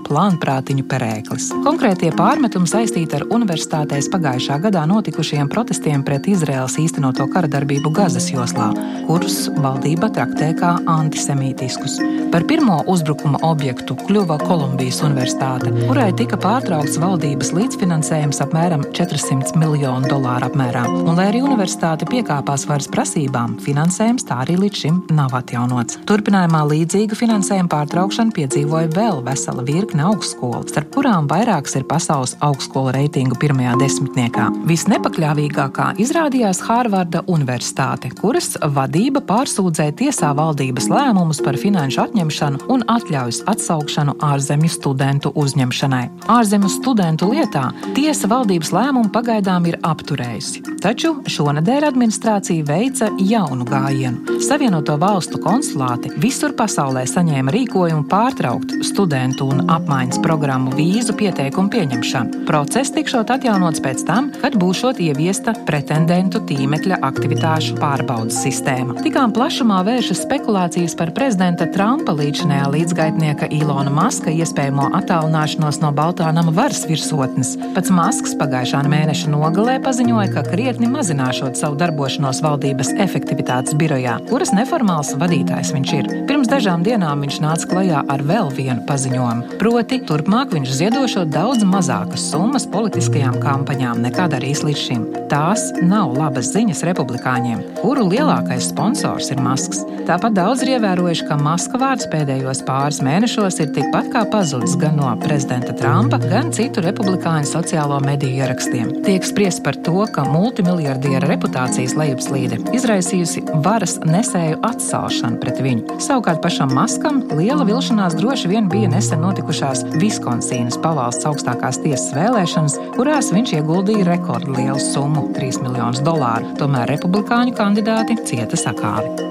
saprātiņu perēklis. Konkrētie pārmetumi saistīti ar universitātēs pagājušā gadā notikušajiem protestiem pret Izraēlas īstenoto karadarbību Gazas joslā, kurus valdība traktē kā antisemītiskus. Par pirmo uzbrukuma objektu kļuva Kolumbijas universitāte, kurai tika pārtraukts valdības līdzfinansējums apmēram $400 miljonu apmērā. Un, lai arī universitāte piekāpās varas prasībām, finansējums tā arī līdz šim nav atjaunots. Turpinājumā līdzīgu finansējumu pārtraukšanu piedzīvoja vēl vesela virkne augstskolu, starp kurām vairākas ir pasaules augstskolu reitingu pirmajā desmitniekā. Visnepakļāvīgākā izrādījās Hārvarda universitāte, kuras vadība pārsūdzēja tiesā valdības lēmumus par finanšu atņemšanu un atļaujas atsaukšanu ārzemju studentu uzņemšanai. Ārzemju studentu lietā tiesa valdības lēmumu pagaidām ir apturējusi. Taču šonedēļ administrācija veica jaunu gājienu. Savienoto valstu konsulāti visur pasaulē saņēma rīkojumu pārtraukt studentu un apmaiņas programmu vīzu pieteikumu pieņemšanu. Process tikšot atjaunots pēc tam, kad būšot ieviesta pretendentu tīmekļa aktivitāšu pārbaudas sistēma. Tikām plašumā vēršas spekulācijas par prezidenta Trumpa līdzinējā līdzgaitnieka Ilona Maska iespējamo attālināšanos no Baltā nama varas virsotnes. Pats Masks pagājušā mēneša nogalē paziņoja, ka krietni mazināšot savu darbošanos valdības efektivitātes birojā, kuras neformāls vadītājs viņš ir. Pirms dažām dienām viņš nāca klajā ar vēl vienu paziņojumu. Proti, turpmāk viņš ziedošot daudz mazākas summas politiskajām kampaņām nekā darījis līdz šim. Tās nav labas ziņas republikāņiem, kuru lielākais sponsors ir Masks. Tāpat daudz ir ievērojuši, ka Maska vārds pēdējos pāris mēnešos ir tikpat kā pazudis gan no prezidenta Trumpa, gan citu republikāņu sociālo mediju ierakstiem. Tiek spriest par to, ka multimiljardiera reputācijas lejupslīde izraisījusi varas nesēju atsalšanu pret viņu. Savukārt pašam Maskam liela vilšanās droši vien bija nesen notikušās Viskonsīnas pavalsts augstākās tiesas vēlēšanas, kurās viņš ieguldīja rekordlielu summu – $3 miljonus. Tomēr republikāņu kandidāti cieta sakāvi.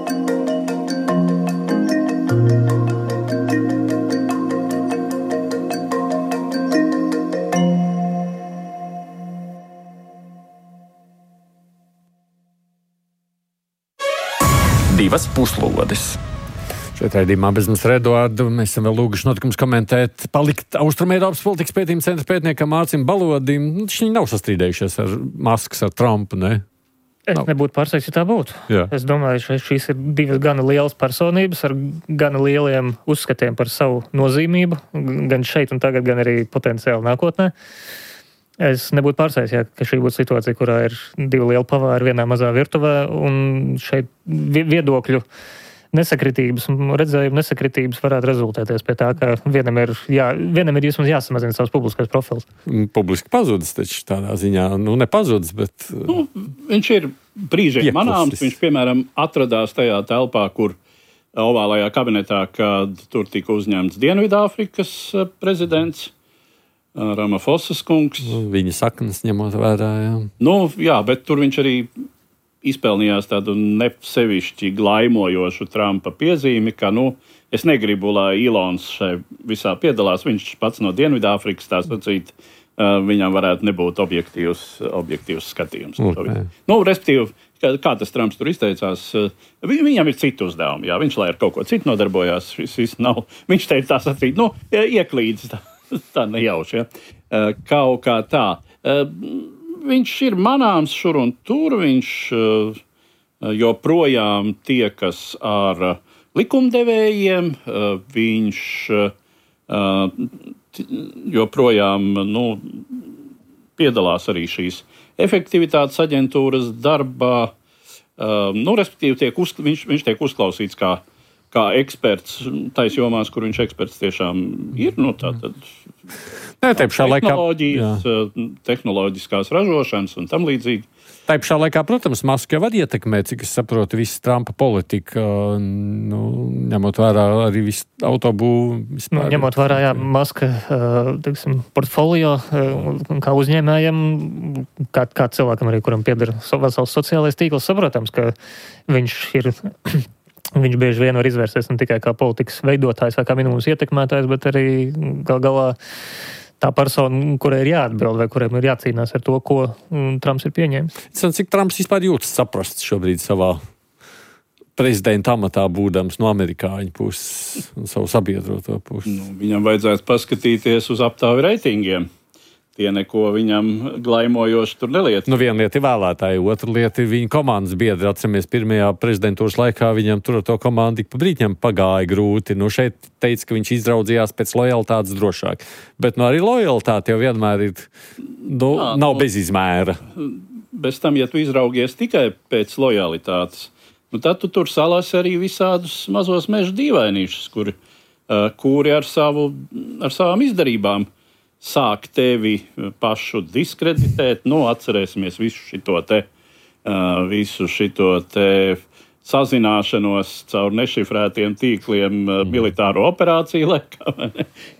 Divas puslodes. Šeit raidījumā bez mums ar Eduardu mēs esam vēl lūguši notikums komentēt, palikt Austrumēropas politikas pētījuma centra pētniekam Mārcim Balodim. Viņi nav sastrīdējušies ar Maskas, ar Trumpu, ne? Es nebūtu pārsteigts, ja tā būtu. Jā. Es domāju, ka šīs ir divas gana lielas personības ar gana lieliem uzskatiem par savu nozīmību, gan šeit un tagad, gan arī potenciāli nākotnē. Es nebūtu pārsteigts, ka šī būtu situācija, kurā ir divi lieli pavāri vienā mazā virtuvē, un šeit viedokļu nesakritības un redzējumu nesakritības varētu rezultēties pie tā, ka vienam ir vismaz jāsamazina savs publiskais profils. Publiski pazudis, taču tādā ziņā, nepazudis, bet... Viņš ir brīžiem manāms, viņš, piemēram, atradās tajā telpā, kur ovālajā kabinetā, kad tur tika uzņemts Dienvidāfrikas prezidents, Ramafosas kungs. Viņa saknes ņemot vērā, jā. Jā, bet tur viņš arī izpelnījās tādu nesevišķi glaimojošu Trumpa piezīmi, ka, es negribu, lai Ilons šai visā piedalās, viņš pats no Dienvidāfrikas, tā sacīt, viņam varētu nebūt objektīvs skatījums. Okay. Respektīvi, kā tas Trumps tur izteicās, viņam ir citu uzdevumi, jā, viņš lai ar kaut ko citu nodarbojās, šis nav, viņš teica tā sacīt, ieklīdz, tā nejauši, ja, kaut kā tā. Viņš ir manāms šur un tur, viņš joprojām tiekas ar likumdevējiem, viņš joprojām piedalās arī šīs efektivitātes aģentūras darbā, respektīvi viņš tiek uzklausīts kā eksperts tais jomās, kur viņš eksperts tiešām ir, tātad tehnoloģiskās ražošanas un tam līdzīgi. Tā pašā laikā, protams, Maska jau var ietekmēt, cik es saprotu, visu Trumpa politika, ņemot vērā arī visu autobūvu. Ņemot vērā, jā, Maska, portfolio, kā uzņēmējam, kā cilvēkam arī, kuram pieder vesels sociālais tīkls, saprotams, ka viņš bieži vien var izvērsties ne tikai kā politikas veidotājs vai kā minimums ietekmētājs, bet arī galā tā persona, kurai ir jāatbild vai kuriem ir jācīnās ar to, ko Trumps ir pieņēmis. Cik Trumps vispār jūtas saprasts šobrīd savā prezidenta amatā būdams no amerikāņu puses un savu sabiedroto puses? Viņam vajadzētu paskatīties uz aptauju reitingiem. Tie neko viņam glaimojoši tur neliecina. Viena lieta ir vēlētāji, otra lieta ir viņa komandas biedri. Atceramies, pirmajā prezidentūras laikā viņam tur ar to komandu tik pa brīķiem pagāja grūti. Šeit teica, ka viņš izraudzījās pēc lojalitātes drošāk. Bet arī lojalitāte jau vienmēr ir, nav bez izmēra. Bez tam, ja tu izraugies tikai pēc lojalitātes, tad tu tur salasi arī visādus mazos meža dīvainīšus, kuri ar savām izdarībām sāk tevi pašu diskreditēt. Atcerēsimies visu šito te sazināšanos caur nešifrētiem tīkliem militāro operāciju laikā.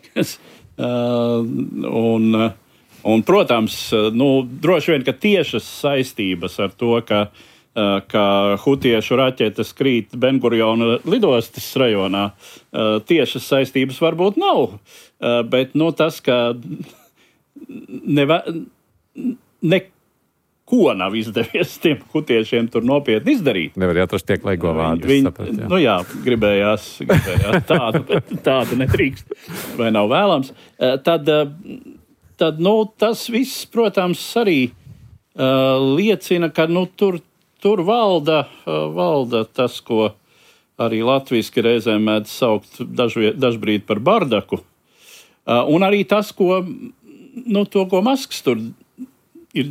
Un, protams, droši vien, ka tiešas saistības ar to, ka hutiešu raķetes krīt Ben-Guriona lidostas rajonā, tiešas saistības varbūt nav. Bet tas, ka neko nav izdevies tiem hutiešiem tur nopietni izdarīt. Nevar atrast tiek laigo vārdu. Gribējās tādu netrīkst vai nav vēlams. Tad tas viss, protams, arī liecina, ka tur valda tas, ko arī latviski reizēm mēdz saukt dažbrīd par bardaku. Un arī tas, ko Masks tur ir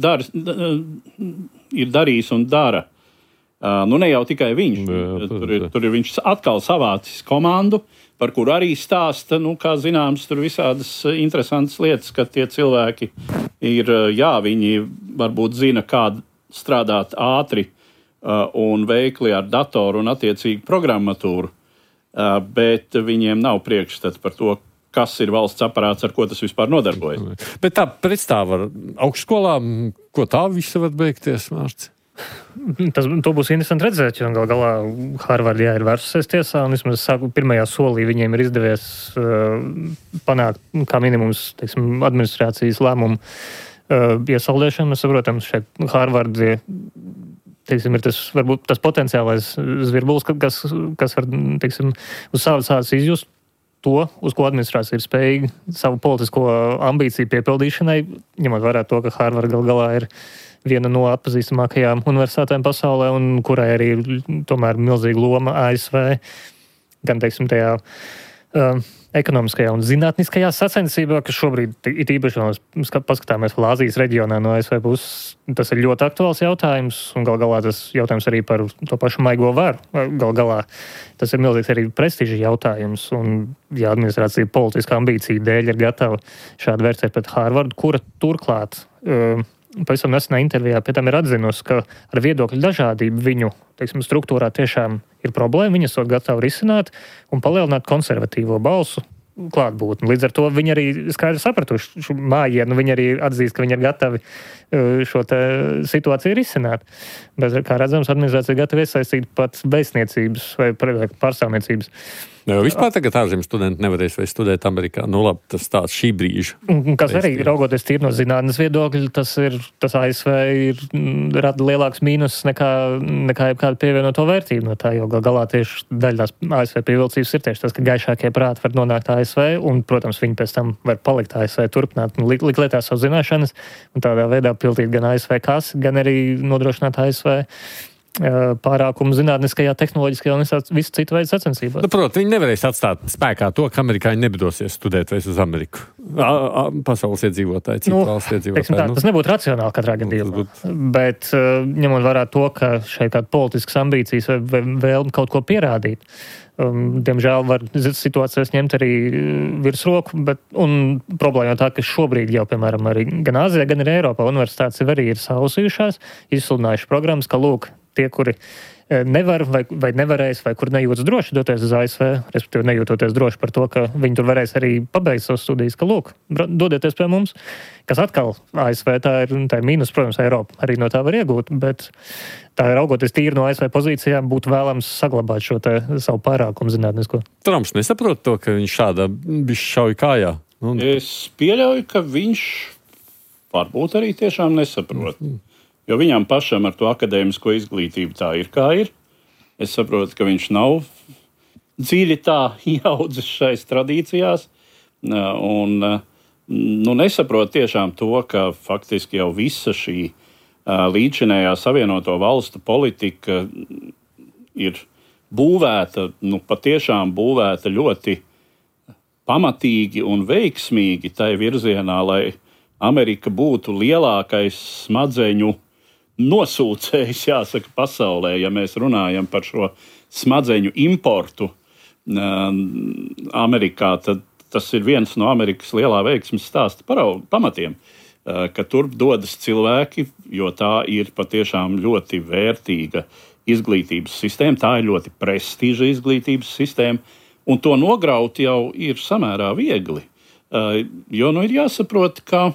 darījis un dara. Ne jau tikai viņš. Tur ir viņš atkal savācis komandu, par kuru arī stāsta, kā zināms, tur visādas interesantas lietas, ka tie cilvēki ir, viņi varbūt zina, kā strādāt ātri un veikli ar datoru un attiecīgu programmatūru, bet viņiem nav priekšstats par to, kas ir valsts aparāts, ar ko tas vispār nodarbojas. Bet tā pretstāva ar augšskolām, ko tā visa var beigties, Mārcis? To būs interesanti redzēt, jo galā Harvardā ir vērsusies tiesā, un vismaz pirmajā solī viņiem ir izdevies panākt kā minimums, administrācijas lēmumu iesaldēšanu. Mēs saprotam, šeit Harvardā ir tas potenciālais zvirbulis, kas var, uz savas izjust to, uz ko administrācija ir spējīga savu politisko ambīciju piepildīšanai, ņemot vērā to, ka Harvard galā ir viena no atpazīstamākajām universitātēm pasaulē, un kurai arī ir tomēr milzīga loma ASV, gan, tajā ekonomiskajā un zinātniskajā sacensībā, kas šobrīd ir īpaši, paskatāmies vēl Āzijas reģionā no ASV puses, tas ir ļoti aktuāls jautājums, un galā tas jautājums arī par to pašu maigo varu. Galā tas ir milzīgs arī prestiža jautājums, un ja administrācija politiska ambīcija dēļ ir gatava šādu vērtēt pret Harvardu, kura turklāt pavisam nesenā intervijā pie tam ir atzinusi, ka ar viedokļu dažādību viņu struktūrā tiešām ir problēma, viņi esot gatavi risināt un palielināt konservatīvo balsu klātbūtni. Līdz ar to viņi arī skaidri sapratuši šo mājienu, viņi arī atzīst, ka viņi ir gatavi šo situāciju risināt. Bet, kā redzams, administrācija gatava iesaistīt pat vēstniecības vai pārstāvniecības. Vispār tagad ārzemju studenti nevarēs vai studēt Amerikā. Labi, tas tāds šī brīža. Kas arī, raugoties tīri no zinātnes viedokļa, tas ASV rada lielāks mīnus nekā kāda pievienoto vērtību no tā, jo galā tieši daļa tās ASV pievilcības ir tieši tas, ka gaišākie prāti var nonākt ASV, un, protams, viņi pēc tam var palikt ASV, turpināt un likt lietā savu zināšanas, un tādā veidā pildīt gan ASV kasi, gan arī nodrošināt ASV pārākumu zinātniskajā, tehnoloģiskajā un visu citu veidu sacensībās. Protams, viņi nevarēs atstāt spēkā to, ka amerikāņi nebidosies studēt vairs uz Ameriku. Pasaules iedzīvotāji, citu valsts iedzīvotāji. Tas nebūtu racionāli katrā gadījumā. Bet ņemot vērā to, ka šeit kāda politiskas ambīcijas vai vēlme kaut ko pierādīt, diemžēl var situācijas ņemt arī virsroku, un problēma tā, ka šobrīd jau, piemēram, arī gan Āzijā, gan arī Eiropā universitātes arī ir sausījušās, izsludinājušas programmas, ka lūk, tie, kuri nevar vai nevarēs, vai kur nejūtas droši doties uz ASV, respektīvi nejūtoties droši par to, ka viņi tur varēs arī pabeigt savas studijas, ka lūk, dodieties pie mums, kas atkal ASV tā ir mīnus, protams, Eiropa arī no tā var iegūt, bet tā raugoties tīri no ASV pozīcijām būtu vēlams saglabāt šo savu pārākumu zinātnisko. Trumps nesaprot to, ka viņš šādā bišķi šauj kājā. Es pieļauju, ka viņš varbūt arī tiešām nesaprot. Jo viņam pašam ar to akadēmisko izglītību tā ir, kā ir. Es saprotu, ka viņš nav dziļi tā ieaudzis šais tradīcijās. Un nesaprotu tiešām to, ka faktiski jau visa šī līdzinējā Savienoto Valstu politika ir būvēta, patiešām būvēta ļoti pamatīgi un veiksmīgi tai virzienā, lai Amerika būtu lielākais smadzeņu nosūcējs, jāsaka, pasaulē, ja mēs runājam par šo smadzeņu importu Amerikā, tad tas ir viens no Amerikas lielā veiksmes stāsta pamatiem, ka turp dodas cilvēki, jo tā ir patiešām ļoti vērtīga izglītības sistēma, tā ir ļoti prestiža izglītības sistēma, un to nograut jau ir samērā viegli. Jo ir jāsaprot, ka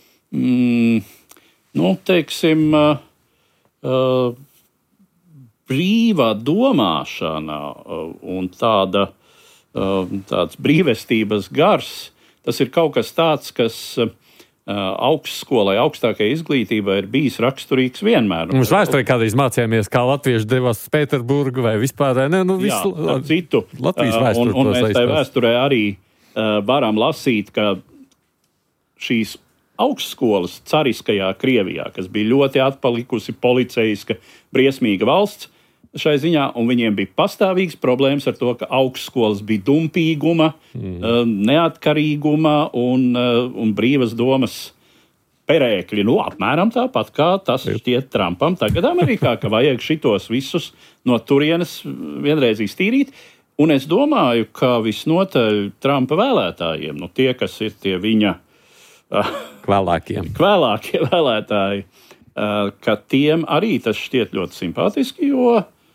brīvā domāšana un tāds brīvestības gars, tas ir kaut kas tāds, kas augstskolai, augstākajai izglītībai ir bijis raksturīgs vienmēr. Mums vēsturē kādreiz mācījāmies, kā latvieši devās uz Pēterburgu vai vispār, visu citu. Latvijas vēsturi. Un mēs tai vēsturē arī varam lasīt, ka šīs augstskolas cariskajā Krievijā, kas bija ļoti atpalikusi policeiska, briesmīga valsts, šai ziņā, un viņiem bija pastāvīgas problēmas ar to, ka augstskolas bija dumpīguma, neatkarīguma un brīvas domas perēkļi. Apmēram tāpat kā tas šķiet Trumpam tagad Amerikā, ka vajag šitos visus no turienes vienreiz iztīrīt. Un es domāju, ka visnotaļ Trumpa vēlētājiem, tie, kas ir tie viņa kvēlākie vēlētāji, ka tiem arī tas šķiet ļoti simpātiski, jo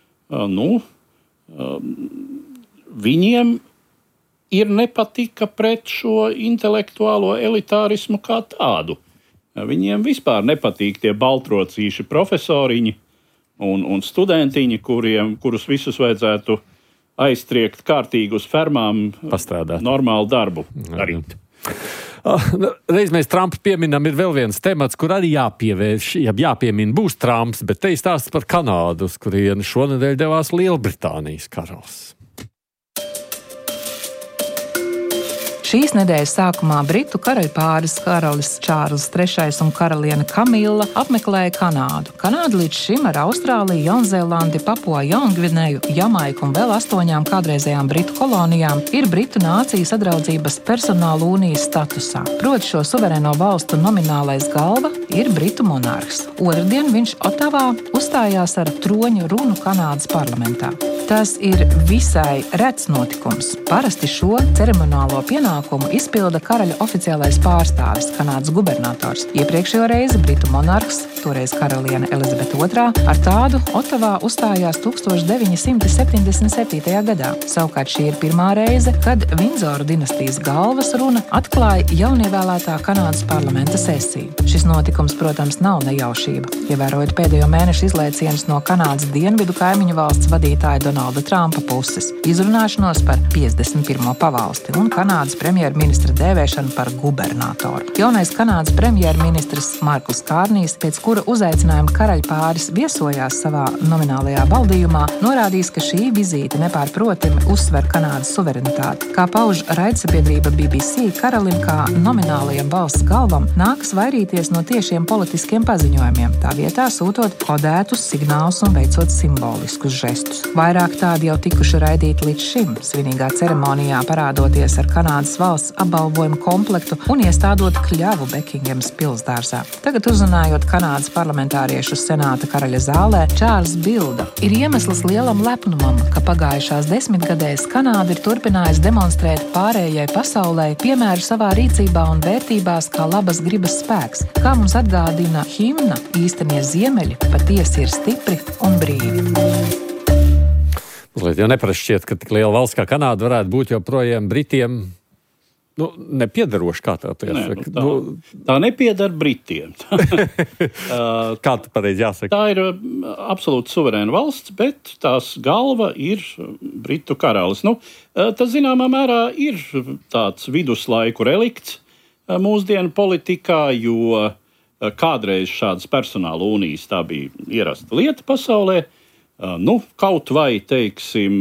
viņiem ir nepatika pret šo intelektuālo elitārismu kā tādu. Viņiem vispār nepatīk tie baltrocīši profesoriņi un studentiņi, kurus visus vajadzētu aiztriekt kārtīgi uz fermām, pastrādāt, normālu darbu darīt. Reiz mēs Trumpu pieminam, ir vēl viens temats, kur arī jāpiemina, būs Trumps, bet te stāsts par Kanādu, uz kurienu šonedēļ devās Lielbritānijas karalis. Šīs nedēļas sākumā britu karaļpāris karalis Čārls III un karaliene Kamila apmeklēja Kanādu. Kanāda līdz šim ar Austrāliju, Jaunzēlandi, Papua Jaungvineju, Jamaiku un vēl 8 kādreizējām britu kolonijām ir britu nācijas sadraudzības personāla unijas statusā. Proti šo suverēno valstu nominālais galva ir britu monarhs. Otrdien viņš Otavā uzstājās ar troņa runu Kanādas parlamentā. Tas ir visai rets notikums. Parasti šo ceremoniālo pienākumu izpilda karaļa oficiālais pārstāvis, Kanādas gubernators. Iepriekšējo reizi britu monarhs, toreiz karaliene Elizabete II, ar tādu Otavā uzstājās 1977. gadā. Savukārt šī ir pirmā reize, kad Vindzoru dinastijas galvas runa atklāja jaunievēlētā Kanādas parlamenta sesiju. Šis notikums, protams, nav nejaušība. Ievērojot pēdējo mēnešu izlaicienus no Kanādas dienvidu kaimiņu valsts vadītāja Donalda Trumpa puses, izrunāšanos par 51. pavalsti un Kanādas premjerministra dēvēšanu par gubernatoru. Jaunais Kanādas premjerministrs Markus Kārnijs, pēc kura uzaicinājuma karaļpāris viesojās savā nominālajā valdījumā, norādījis, ka šī vizīte nepārprotami uzsver Kanādas suverenitāti. Kā pauž raidsabiedrība BBC, karalim kā nominālajam valsts galvam nākas vairīties no tiešiem politiskiem paziņojumiem, tā vietā sūtot kodētus signālus un veicot simboliskus žestus. Vairāk tādi jau tikuši raidīti līdz šim, svinīgā ceremonijā parādoties ar Kanādas valsts apbalvojumu komplektu un iestādot kļavu Bekingams pilsdārzā. Tagad uzrunājot Kanādas parlamentāriešus senāta karaļa zālē, Čārls bilda. Ir iemesls lielam lepnumam, ka pagājušās 10 gadēs Kanāda ir turpinājusi demonstrēt pārējai pasaulē piemēru savā rīcībā un vērtībās kā labas gribas spēks. Kā mums atgādina himna, īstenie ziemeļi patiesi ir stipri un brīvi. Mazliet jau neparasti šķiet, ka tik liela valsts kā Kanāda varētu būt joprojām Britiem nepiederoši, kā tā jāsaka. Tā nepieder Britiem. Kā tā pareizi jāsaka? Tā ir absolūti suverēna valsts, bet tās galva ir Britu karalis. Tas zināmā mērā ir tāds viduslaiku relikts mūsdienu politikā, jo kādreiz šādas personāla unijas tā bija ierasta lieta pasaulē. kaut vai, teiksim,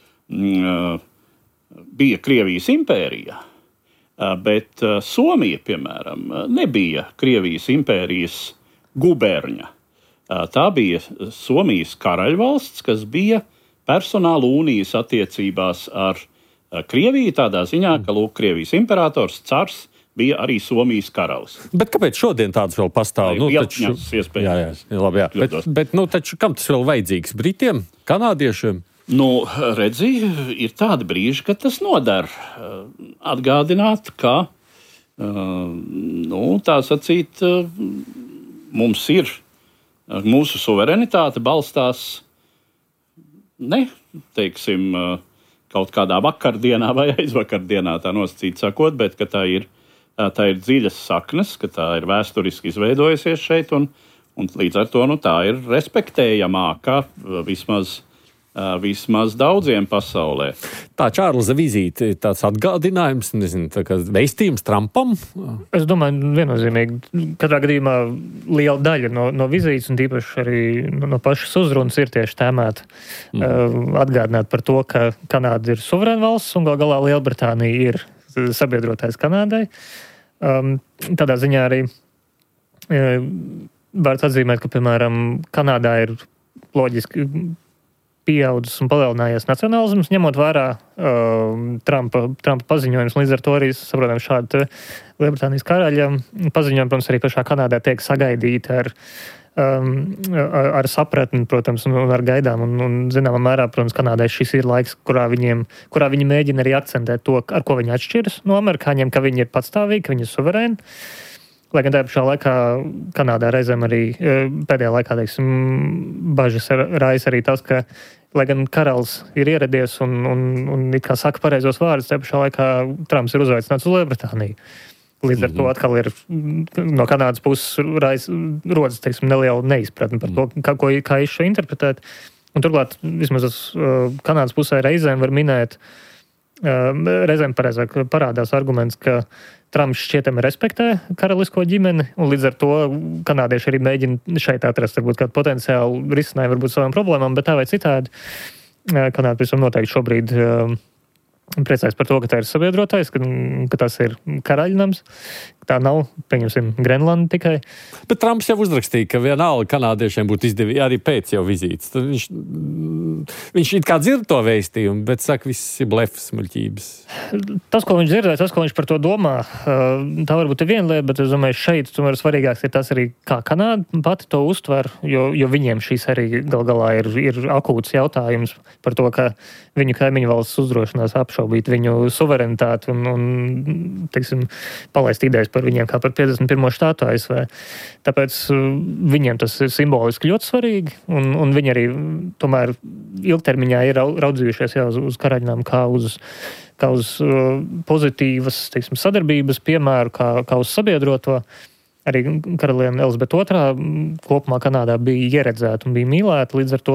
bija Krievijas impērija, bet Somija, piemēram, nebija Krievijas impērijas guberņa. Tā bija Somijas karaļvalsts, kas bija personāla unijas attiecībās ar Krieviju, tādā ziņā, ka Krievijas imperators, cars, bija arī Somijas karalis. Bet kāpēc šodien tāds vēl pastāv? Bet taču kam tas vēl vajadzīgs? Britiem, kanādiešiem? Redzi, ir tādi brīži, kad tas nodara. Atgādināt, ka, tā sacīt, mums ir, mūsu suverenitāte balstās ne, teiksim, kaut kādā vakardienā vai aizvakardienā, tā nosacīt sakot, bet ka tā ir dziļas saknes, ka tā ir vēsturiski izveidojusies šeit, un līdz ar to tā ir respektējamāka vismaz daudziem pasaulē. Tā Čārlza vizīte ir tāds atgādinājums, veistījums Trumpam? Es domāju, viennozīmīgi, katrā gadījumā liela daļa no vizītes, un tīpaši arī no pašas uzrunas ir tieši tēmēta atgādināt par to, ka Kanāda ir suverēna valsts, un galā Lielbritānija ir sabiedrotais Kanādai. Tādā ziņā arī var atzīmēt, ka, piemēram, Kanādā ir loģiski pieaudzis un palielinājies nacionālisms, ņemot vērā Trumpa paziņojums. Līdz ar to arī, saprotam, šādi Lielbritānijas karaļa paziņojumi, protams, arī pašā Kanādā tiek sagaidīti ar sapratni, protams, un ar gaidām. Un zināmā mērā, protams, Kanādai šis ir laiks, kurā viņi mēģina arī akcentēt to, ar ko viņi atšķiras no amerikāņiem, ka viņi ir patstāvīgi, ka viņi ir suverēni. Lai gan tajā pašā laikā Kanādā reizēm arī pēdējā laikā, teiksim, bažas raisa arī tas, ka, lai gan karalis ir ieradies un it kā saka pareizos vārdus, tajā pašā laikā Trumps ir uzaicināts uz Lielbritāniju. Līdz ar to atkal ir no Kanādas puses rodas, teiksim, neliela neizpratne par to, kā šo interpretēt. Un turklāt, vismaz Kanādas pusē reizēm var minēt, reizēm pareizāk parādās arguments, ka Trumps šķietami respektē karalisko ģimeni, un līdz ar to kanādieši arī mēģina šeit atrast varbūt kādu potenciālu risinājumu varbūt savām problēmām, bet tā vai citādi Kanāda visam noteikti šobrīd priecājas par to, ka tā ir sabiedrotais, ka tas ir karaļnams. Tā nav, pieņemsim, Grenlanda tikai. Bet Trumps jau uzrakstīja, ka vienalga kanādiešiem būtu izdevīgi arī pēc jau vizītes. Viņš it kā dzird to vēstījumu, bet saka, viss ir blefs, muļķības. Tas, ko viņš dzirdēja, tas, ko viņš par to domā, tā varbūt ir viena lieta, bet es domāju, šeit tomēr svarīgāks ir tas arī, kā Kanāda pati to uztver, jo viņiem šīs arī galā ir akūts jautājums par to, ka viņu kaimiņu valsts uzdrošinās apšaubīt viņu suverenitāti un teiksim, palaist idejas par viņiem kā par 51. štātu ASV. Tāpēc viņiem tas ir simboliski ļoti svarīgi, un viņi arī tomēr ilgtermiņā ir raudzījušies uz karaļnām kā uz pozitīvas, teiksim, sadarbības piemēru, kā uz sabiedroto. Arī karaliene Elizabete II kopumā Kanādā bija ieredzēta un bija mīlēta, līdz ar to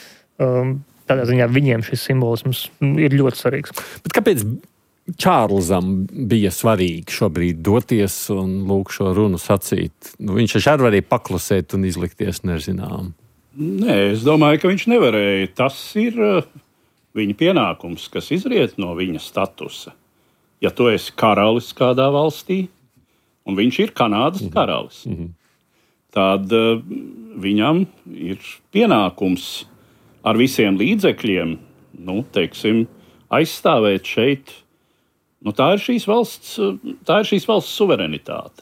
tādā ziņā viņiem šis simbolisms ir ļoti svarīgs. Bet kāpēc Čārlzam bija svarīgi šobrīd doties un lūk šo runu sacīt? Viņš arī varēja paklusēt un izlikties nezinām. Nē, es domāju, ka viņš nevarēja. Tas ir viņa pienākums, kas izriet no viņa statusa. Ja tu esi karalis kādā valstī, un viņš ir Kanādas karalis, tad viņam ir pienākums ar visiem līdzekļiem, teiksim, aizstāvēt šeit. Tā ir šīs valsts suverenitāte.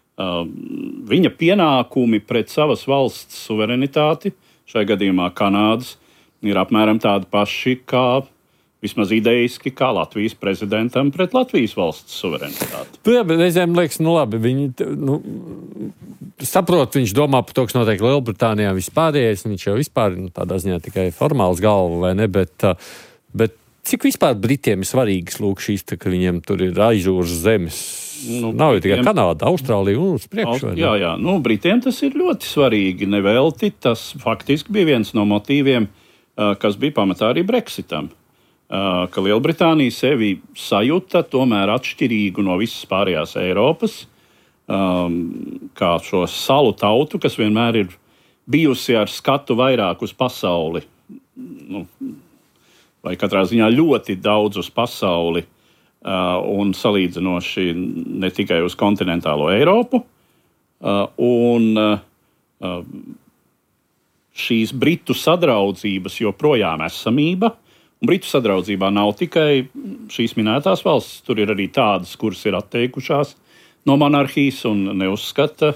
Viņa pienākumi pret savas valsts suverenitāti, šajā gadījumā Kanādas, ir apmēram tādi paši, kā vismaz idejiski, kā Latvijas prezidentam pret Latvijas valsts suverenitāti. Jā, bet reizēm liekas, labi, viņi saprot, viņš domā par to, kas notiek Lielbritānijā vispārējais, viņš jau vispār tādā ziņā tikai formāls galva, vai ne, bet cik vispār Britiem ir svarīgas lūk šīs, ka viņiem tur ir aizjūras zemes? Nav jau tikai Kanāda, Austrālija un uz priekšu. Jā. Britiem tas ir ļoti svarīgi. Nevelti tas faktiski bija viens no motīviem, kas bija pamatā arī Brexitam. Ka Lielbritānija sevi sajuta tomēr atšķirīgu no visas pārējās Eiropas, kā šo salu tautu, kas vienmēr ir bijusi ar skatu vairāk uz pasauli, vai katrā ziņā ļoti daudz uz pasauli, un salīdzinoši ne tikai uz kontinentālo Eiropu, un šīs Britu sadraudzības joprojām esamība. Un Britu sadraudzībā nav tikai šīs minētās valstis, tur ir arī tādas, kuras ir atteikušās no monarhijas un neuzskata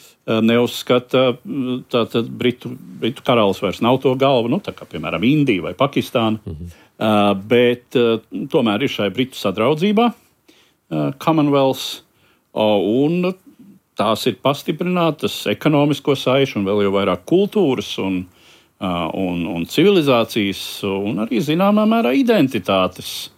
tātad Britu karalis vairs nav to galva, tā kā piemēram Indija vai Pakistāna, bet tomēr ir šai Britu sadraudzībā Commonwealth, un tās ir pastiprinātas ekonomisko saišu un vēl jau vairāk kultūras un civilizācijas un arī zināmā mērā identitātes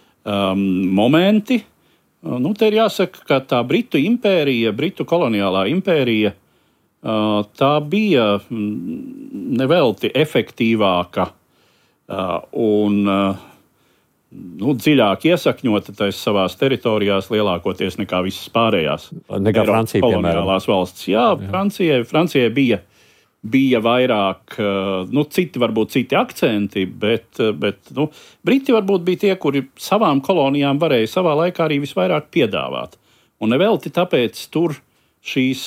momenti. Te ir jāsaka, ka tā Britu impērija, Britu koloniālā impērija, tā bija nevelti efektīvāka un dziļāk iesakņota tais savās teritorijās lielākoties nekā visas pārējās nekā Francija, koloniālās valsts. Jā. Francijai bija vairāk, varbūt citi akcenti, bet Briti varbūt bija tie, kuri savām kolonijām varēja savā laikā arī visvairāk piedāvāt. Un nevelti tāpēc tur šīs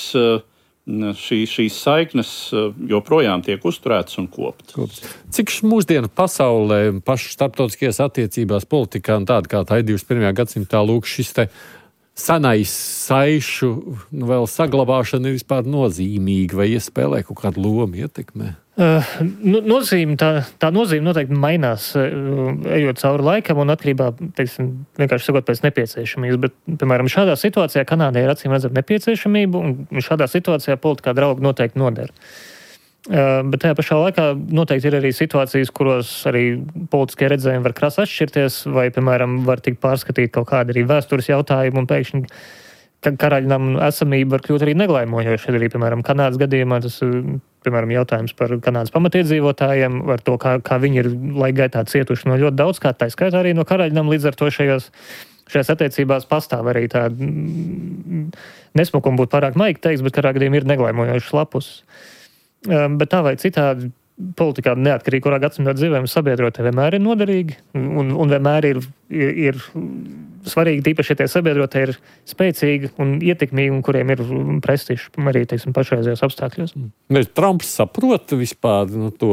saiknes joprojām tiek uzturētas un koptas. Cik mūsdienu pasaulē, pašu starptautiskajās attiecībās, politikā un tāda kā tā ir 21. gadsimtā, lūk, šis te senais saišu vēl saglabāšana ir vispār nozīmīga vai iespēlē kaut kādu lomu ietekmē? Nozīme, tā nozīme noteikti mainās, ejot cauri laikam un atkarībā, vienkārši sakot, pēc nepieciešamības. Bet, piemēram, šādā situācijā Kanādai ir acīm redzama nepieciešamība, un šādā situācijā politikā draugi noteikti nodara. Bet tajā pašā laikā noteikti ir arī situācijas, kuros arī politiskie redzējumi var krasi atšķirties, vai, piemēram, var tikt pārskatīt kaut kādi arī vēstures jautājumi, un pēkšņi karaļnam esamība var kļūt arī neglaimojoša. Arī, piemēram, Kanādas gadījumā tas, piemēram, jautājums par Kanādas pamatiedzīvotājiem, ar to, kā viņi ir laika gaitā cietuši no ļoti daudz, kā tā skaitā arī no karaļnam, līdz ar to šajās attiecībās pastāv arī tāda nesmukuma būtu pārāk maigi teiks, bet karā gadījumā ir neglaimojošas lapus. Bet tā vai citādi politikā neatkarīgi, kurā gadsimtā dzīvēm sabiedrotie vienmēr ir noderīgi un vienmēr ir svarīgi, tīpaši, ja tie sabiedrotie ir spēcīgi un ietekmīgi un kuriem ir prestižs arī, pašreizējos apstākļos. Trumps saprot vispār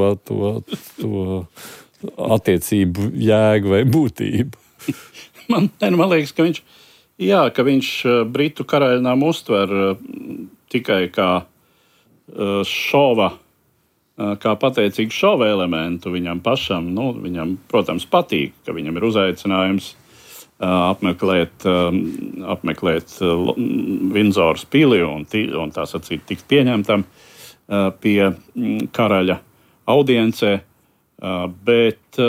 to attiecību jēgu vai būtību? Man liekas, ka viņš Britu karaļnām uztver tikai kā šova, kā pateicīgu šova elementu viņam pašam. Viņam, protams, patīk, ka viņam ir uzaicinājums apmeklēt Vindzoras pili un tā sacīt tikt pieņemtam pie karaļa audiencē, bet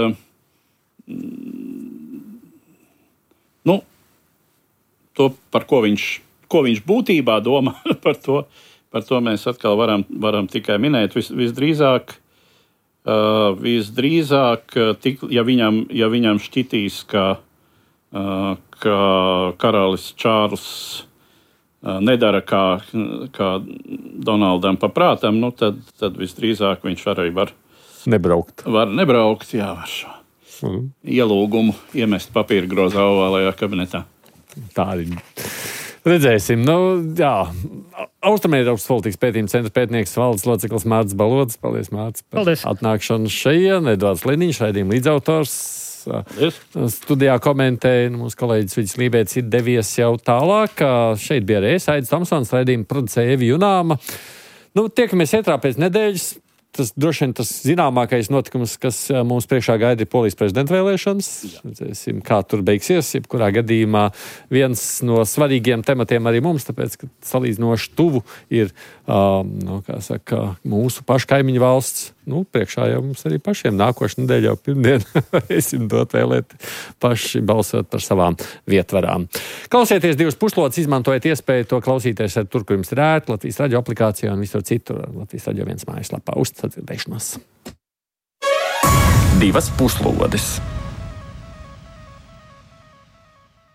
to, par ko viņš būtībā domā, par to mēs atkal varam tikai minēt. Visdrīzāk, ja viņam šķitīs, ka karalis Čārls nedara kā Donaldam paprātam, tad visdrīzāk viņš arī var nebraukt. Var šo ielūgumu iemest papīra grozā ovālajā kabinetā. Tā arī. Redzēsim. Austrumēropas politikas pētījuma centra pētnieks valdes loceklis Mārcis Balodis. Paldies, Mārcis, par atnākšanu šeit. Edvards Liniņš, raidījuma līdzautors. Studijā komentēja mūsu kolēģis Viģis Lībēts ir devies jau tālāk. Šeit bija arī Aidis Tomsons, raidījuma producēja Evi Junāma. Tiekamies ētrā pēc nedēļas. Tas droši vien tas zināmākais notikums, kas mums priekšā gaida, ir Polijas prezidenta vēlēšanas. Redzēsim, kā tur beigsies. Jebkurā gadījumā viens no svarīgiem tematiem arī mums, tāpēc, ka salīdzinoši tuvu ir mūsu pašu kaimiņu valsts. Priekšā jau mums arī pašiem nākošu nedēļu jau pirmdien varēsim dot vēlēt paši balsot par savām vietvarām. Klausieties divas puslodes, izmantojiet iespēju to klausīties tur, kur jums ir ērti, Latvijas radio aplikācijā un visur citur Latvijas radio 1 mājaslapā. Uz sadzirdēšanos. Divas puslodes.